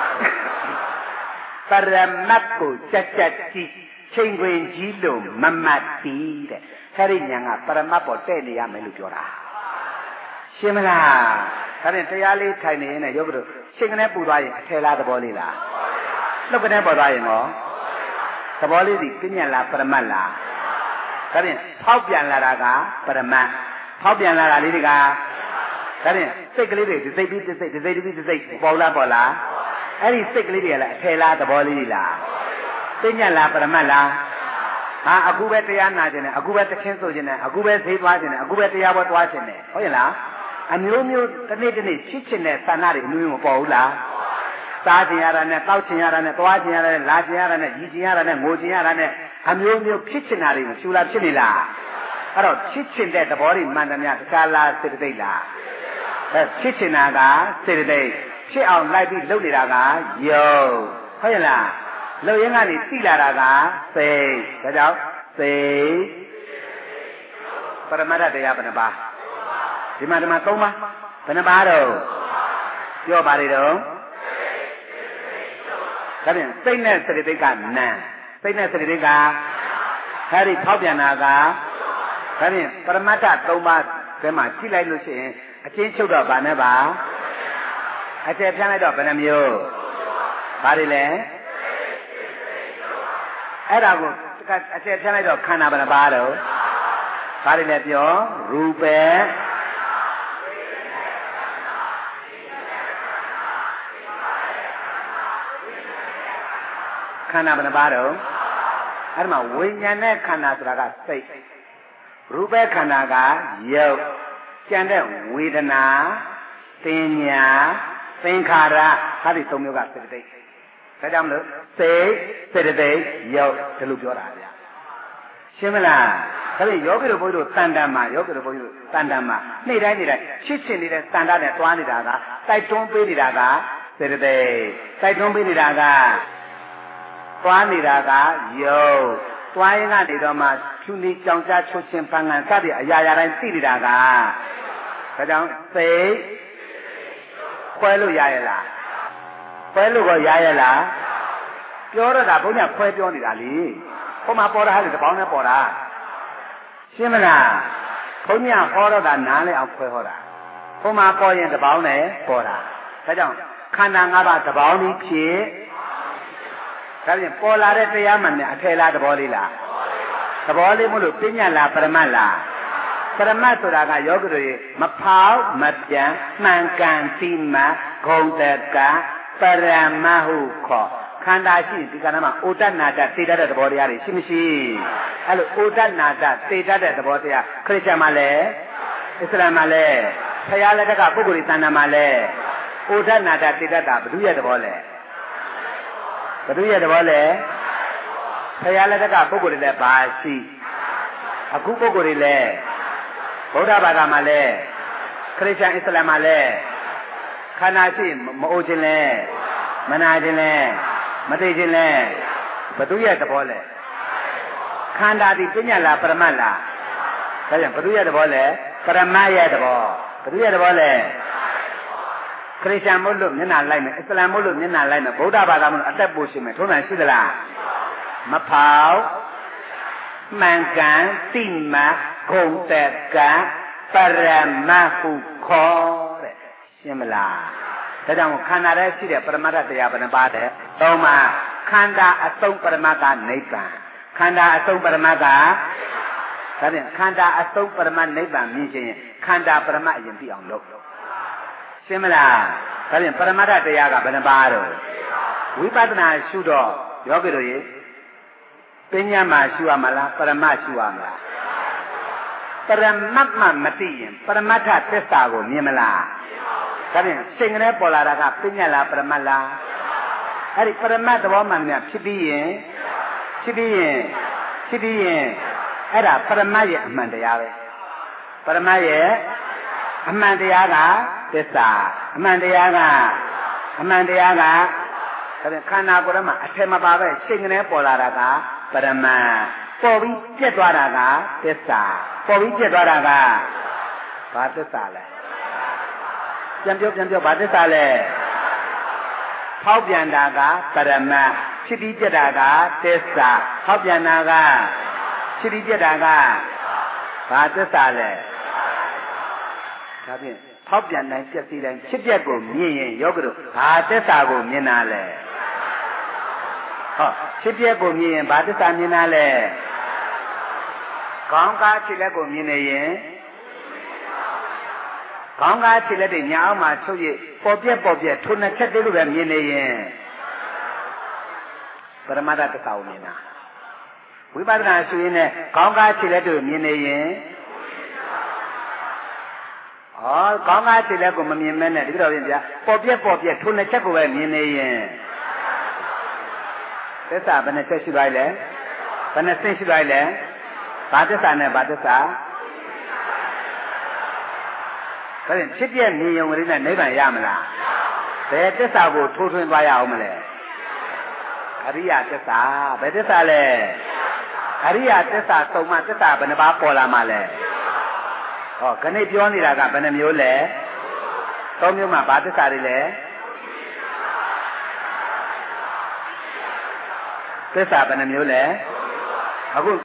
ပရမတ်ကိုကြက်ကြက်ကြည့်ချိန်ခွင်ကြီးလို့မမတ်တီးတဲ့ခရိညာကပရမတ်ပေါ်တဲ့နေရမယ်လို့ပြောတာရှင်းမလားဒါဖြင့်တရားလေးထိုင်နေရင်လည်းယောဂတို့ချိန်ကနေပူသွားရင်အထယ်လားသဘောလေးလားလှုပ်ကနေပေါ်သွားရင်ရောသဘောလေးဒီပညာလားပရမတ်လားဒါဖြင့်ဖောက်ပြန်လာတာကပရမတ်ဖောက်ပြန်လာတာလေးတွေကဒါဖြင့်စိတ်ကလေးတွေဒီစိတ်ပြီးဒီစိတ်ဒီစိတ်ပြီးဒီစိတ်ပေါ်လာပေါ်လာအဲ့ဒီစိတ်ကလေးတွေကလည်းအထယ်လားသဘောလေးလားပညာလားပရမတ်လားဟာအခုပဲတရားနာခြင်းနဲ့အခုပဲတခြင်းဆိုခြင်းနဲ့အခုပဲဈေးသွားခြင်းနဲ့အခုပဲတရားပွဲသွားခြင်းနဲ့ဟုတ်ရဲ့လားအမျိုးမျိုးတစ်နေ့တစ်နေ့ချစ်ခြင်းနဲ့ဆန္ဒတွေအမျိုးမျိုးမပေါ်ဘူးလားစားခြင်းရတာနဲ့တောက်ခြင်းရတာနဲ့သွားခြင်းရတာနဲ့လာခြင်းရတာနဲ့ရည်ခြင်းရတာနဲ့ငိုခြင်းရတာနဲ့အမျိုးမျိုးဖြစ်ချင်တာတွေမရှိလားဖြစ်နေလားအဲ့တော့ချစ်ချင်တဲ့သဘောတွေမှန်တယ်များတခြားလားစေတသိက်လားအဲချစ်ချင်တာကစေတသိက်ဖြစ်အောင်လိုက်ပြီးလုပ်နေတာကယုံဟုတ်ရဲ့လားလုံရင်းကနေသိလာတာကစိတ်ဒါကြောင့်စိတ်ပရမတ္ထတရားဘယ်နှပါဒီမှာဒီမှာသုံးပါဘယ်နှပါတော့ပြောပါလေတော့ဒါဖြင့်စိတ်နဲ့စေတသိက်ကနာစိတ်နဲ့စေတသိက်ကခါရီဖောက်ပြန်တာကဒါဖြင့်ပရမတ္ထသုံးပါကဲမှာကြည့်လိုက်လို့ရှိရင်အချင်းချုပ်တော့ဗာနဲ့ပါအကျယ်ဖြန်းလိုက်တော့ဘယ်နှမျိုးဘာတွေလဲအဲ့ဒါကိုအကျယ်ဖြန်းလိုက်တော့ခန္ဓာဘယ်နှပါတော့ဘာတွေလဲပြောရူပခန္ဓာဘယ်နှပါတော့အဲ့မှာဝိညာဉ်နဲ့ခန္ဓာဆိုတာကစိတ်ရူပခန္ဓာကရုပ်ကျန်တဲ့ဝေဒနာသင်ညာသင်္ခါရဟာဒီသုံးမျိုးကစေတသိက်ဒါကြောင့်မလို့စိတ်စေတသိက်ရုပ်ဒီလိုပြောတာဗျာရှင်းမလားဒါဖြင့်ယောဂီတို့ဘုန်းကြီးတို့တန်တန်မှာယောဂီတို့ဘုန်းကြီးတို့တန်တန်မှာနေ့တိုင်းနေ့တိုင်းရှစ်ရှင်နေတဲ့တန်တန်နဲ့တွားနေတာကတိုက်တွန်းပေးနေတာကစေတသိက်တိုက်တွန်းပေးနေတာကတွားနေတာကယုတ်တွားရင်ကနေတော့မှဖြူနေကြောင်ကြချုပ်ချင်းပန်းကန်စတဲ့အရာရာတိုင်းသိနေတာကဒါကြောင့်စိတ်ခွဲလို့ရရဲ့လားခွဲလို့ကိုရရဲ့လားပြောတော့တာဘုန်းကြီးခွဲပြောနေတာလေဟိုမှာပေါ်တာဟာလေတပေါင်းနဲ့ပေါ်တာရှင်းမလားဘုန်းကြီးဟောတော့တာနားလဲအောင်ခွဲဟောတာဟိုမှာပေါ်ရင်တပေါင်းနဲ့ပေါ်တာဒါကြောင့်ခန္ဓာ၅ပါးတပေါင်းကြီးဖြစ်ဒါဖြင့်ပေါ်လာတဲ့တရားမှန်နဲ့အထယ်လားသဘောလေးလားသဘောလေးမို့လို့ပညာလားပရမတ်လားပရမတ်ဆိုတာကယောဂီတို့မဖောက်မပြန်မှန်ကန်တိမဂုံတကပရမတ်ဟုခေါ်ခန္ဓာရှိဒီကဏ္ဍမှာဩတ္တနာတသိတတ်တဲ့သဘောတရားတွေရှိမရှိအဲ့လိုဩတ္တနာတသိတတ်တဲ့သဘောတရားခရစ်ယာန်မှာလည်းအစ္စလာမ်မှာလည်းဘုရားလက်ထက်ကပုဂ္ဂိုလ်ဤသဏ္ဍာန်မှာလည်းဩတ္တနာတသိတတ်တာဘု து ရဲ့သဘောလဲဘု து ရဲ့သဘောလဲဘုရားလက်ထက်ကပုဂ္ဂိုလ်တွေလည်းဘာရှိအခုပုဂ္ဂိုလ်တွေလည်းဗုဒ္ဓဘာသာမှာလည်းခရစ်ယာန်အစ္စလာမ်မှာလည်းခန္ဓာရှိမအိုခြင်းလဲမနာခြင်းလဲမသိခြင်းလဲဘု து ရဲ့သဘောလဲခန္ဓာဒီပညာလားပရမတ်လားဒါကြောင့်ဘု து ရဲ့သဘောလဲပရမတ်ရဲ့သဘောဘု து ရဲ့သဘောလဲခရစ်ယာန်မို့လို့မျက်နှာလိုက်မယ်အစ္စလာမ်မို့လို့မျက်နှာလိုက်မယ်ဗုဒ္ဓဘာသာမို့လို့အသက်ပိုရှင်မယ်ထုံးတယ်ရှိသလားမဖောက်မှန်ကန်တိမဂုံတကပရမတ်ဟုခေါ်တဲ့ရှင်းမလားဒါကြောင့်ခန္ဓာထဲရှိတဲ့ပရမတ္ထတရားဘယ်နှပါးတဲ့သုံးပါးခန္ဓာအစုံပရမတ်ကနိဗ္ဗာန်ခန္ဓာအစုံပရမတ်ကဒါဖြင့်ခန္ဓာအစုံပရမတ်နိဗ္ဗာန်မြင်ခြင်းခန္ဓာပရမတ်အရင်သိအောင်လုပ်ရှင်းမလားဒါဖြင့်ပရမတ္ထတရားကဘယ်နှပါးတော့ဝိပဿနာရှုတော့ယောဂီတို့ရေပညာမှာရှုရမလားပရမတ်ရှုရမလားပရမတ်မှမသိရင်ပရမတ္ထသစ္စာကိုမြင်မလားဒါဖြင့်စိတ်ကလေးပေါ်လာတာကပညာလားပရမတ်လားအဲ့ဒီပရမတ်သဘောမှန်များဖြစ်ပြီးရင်ဖြစ်ပြီးရင်ဖြစ်ပြီးရင်အဲ့ဒါပရမတ်ရဲ့အမှန်တရားပဲပရမတ်ရဲ့အမှန်တရားကသစ္စာအမှန်တရားကအမှန်တရားကဒါဖြင့်ခန္ဓာကိုယ်ထဲမှာအထက်မပါပဲစိတ်ကလေးပေါ်လာတာကပရမတ်ပေါ်ပြီးပြတ်သွားတာကသစ္စာပေါ်ပြီးပြတ်သွားတာကဘာသစ္စာလဲပြန်ပြောပြန်ပြောဘာသစ္စာလဲဖောက်ပြန်တာကပရမတ်ဖြစ်ပြီးပြတ်တာကသစ္စာဖောက်ပြန်တာကဖြစ်ပြီးပြတ်တာကဘာသစ္စာလဲဒါဖြင့်ဖောက်ပြန်တိုင်းပြည့်စည်တိုင်းဖြစ်ပျက်ကိုမြင်ရင်ယောဂတို့ဘာသစ္စာကိုမြင်တာလဲဟောဖြစ်ပျက်ကိုမြင်ရင်ဘာသစ္စာမြင်တာလဲကောင်းကားခြေလက်ကိုမြင်နေရင်ကောင်းကားခြေလက်တွေညာအောင်မှာချုပ်ရပေါ်ပြက်ပေါ်ပြက်ထိုနှစ်ချက်တည်းလိုပဲမြင်နေရင်ပရမတ္ထသစ္စာကိုမြင်တာဝိပဿနာရှုရင်းနဲ့ကောင်းကားခြေလက်တွေမြင်နေရင်ဩကောင်းကားခြေလက်ကိုမမြင်မဲနဲ့ဒီလိုပြင်ဗျာပေါ်ပြက်ပေါ်ပြက်ထိုနှစ်ချက်ကိုပဲမြင်နေရင်သစ္စာဘယ်နှချက်ရှိသွားလဲဘယ်နှဆင့်ရှိသွားလဲဘာသစ္စာနဲ့ဘာသစ္စာဒါဖြင့်ဖြစ်ပြမြင်ုံကလေးနဲ့နိဗ္ဗာန်ရမလားဘယ်သစ္စာကိုထိုးထွင်းသွားရအောင်မလဲအရိယသစ္စာဘယ်သစ္စာလဲအရိယသစ္စာသုံးပါးသစ္စာဘယ်နှပါးပေါ်လာမှလဲဟောခဏပြောနေတာကဘယ်နှမျိုးလဲသုံးမျိုးမှာဘာသစ္စာတွေလဲသစ္စာဘယ်နှမျိုးလဲအခု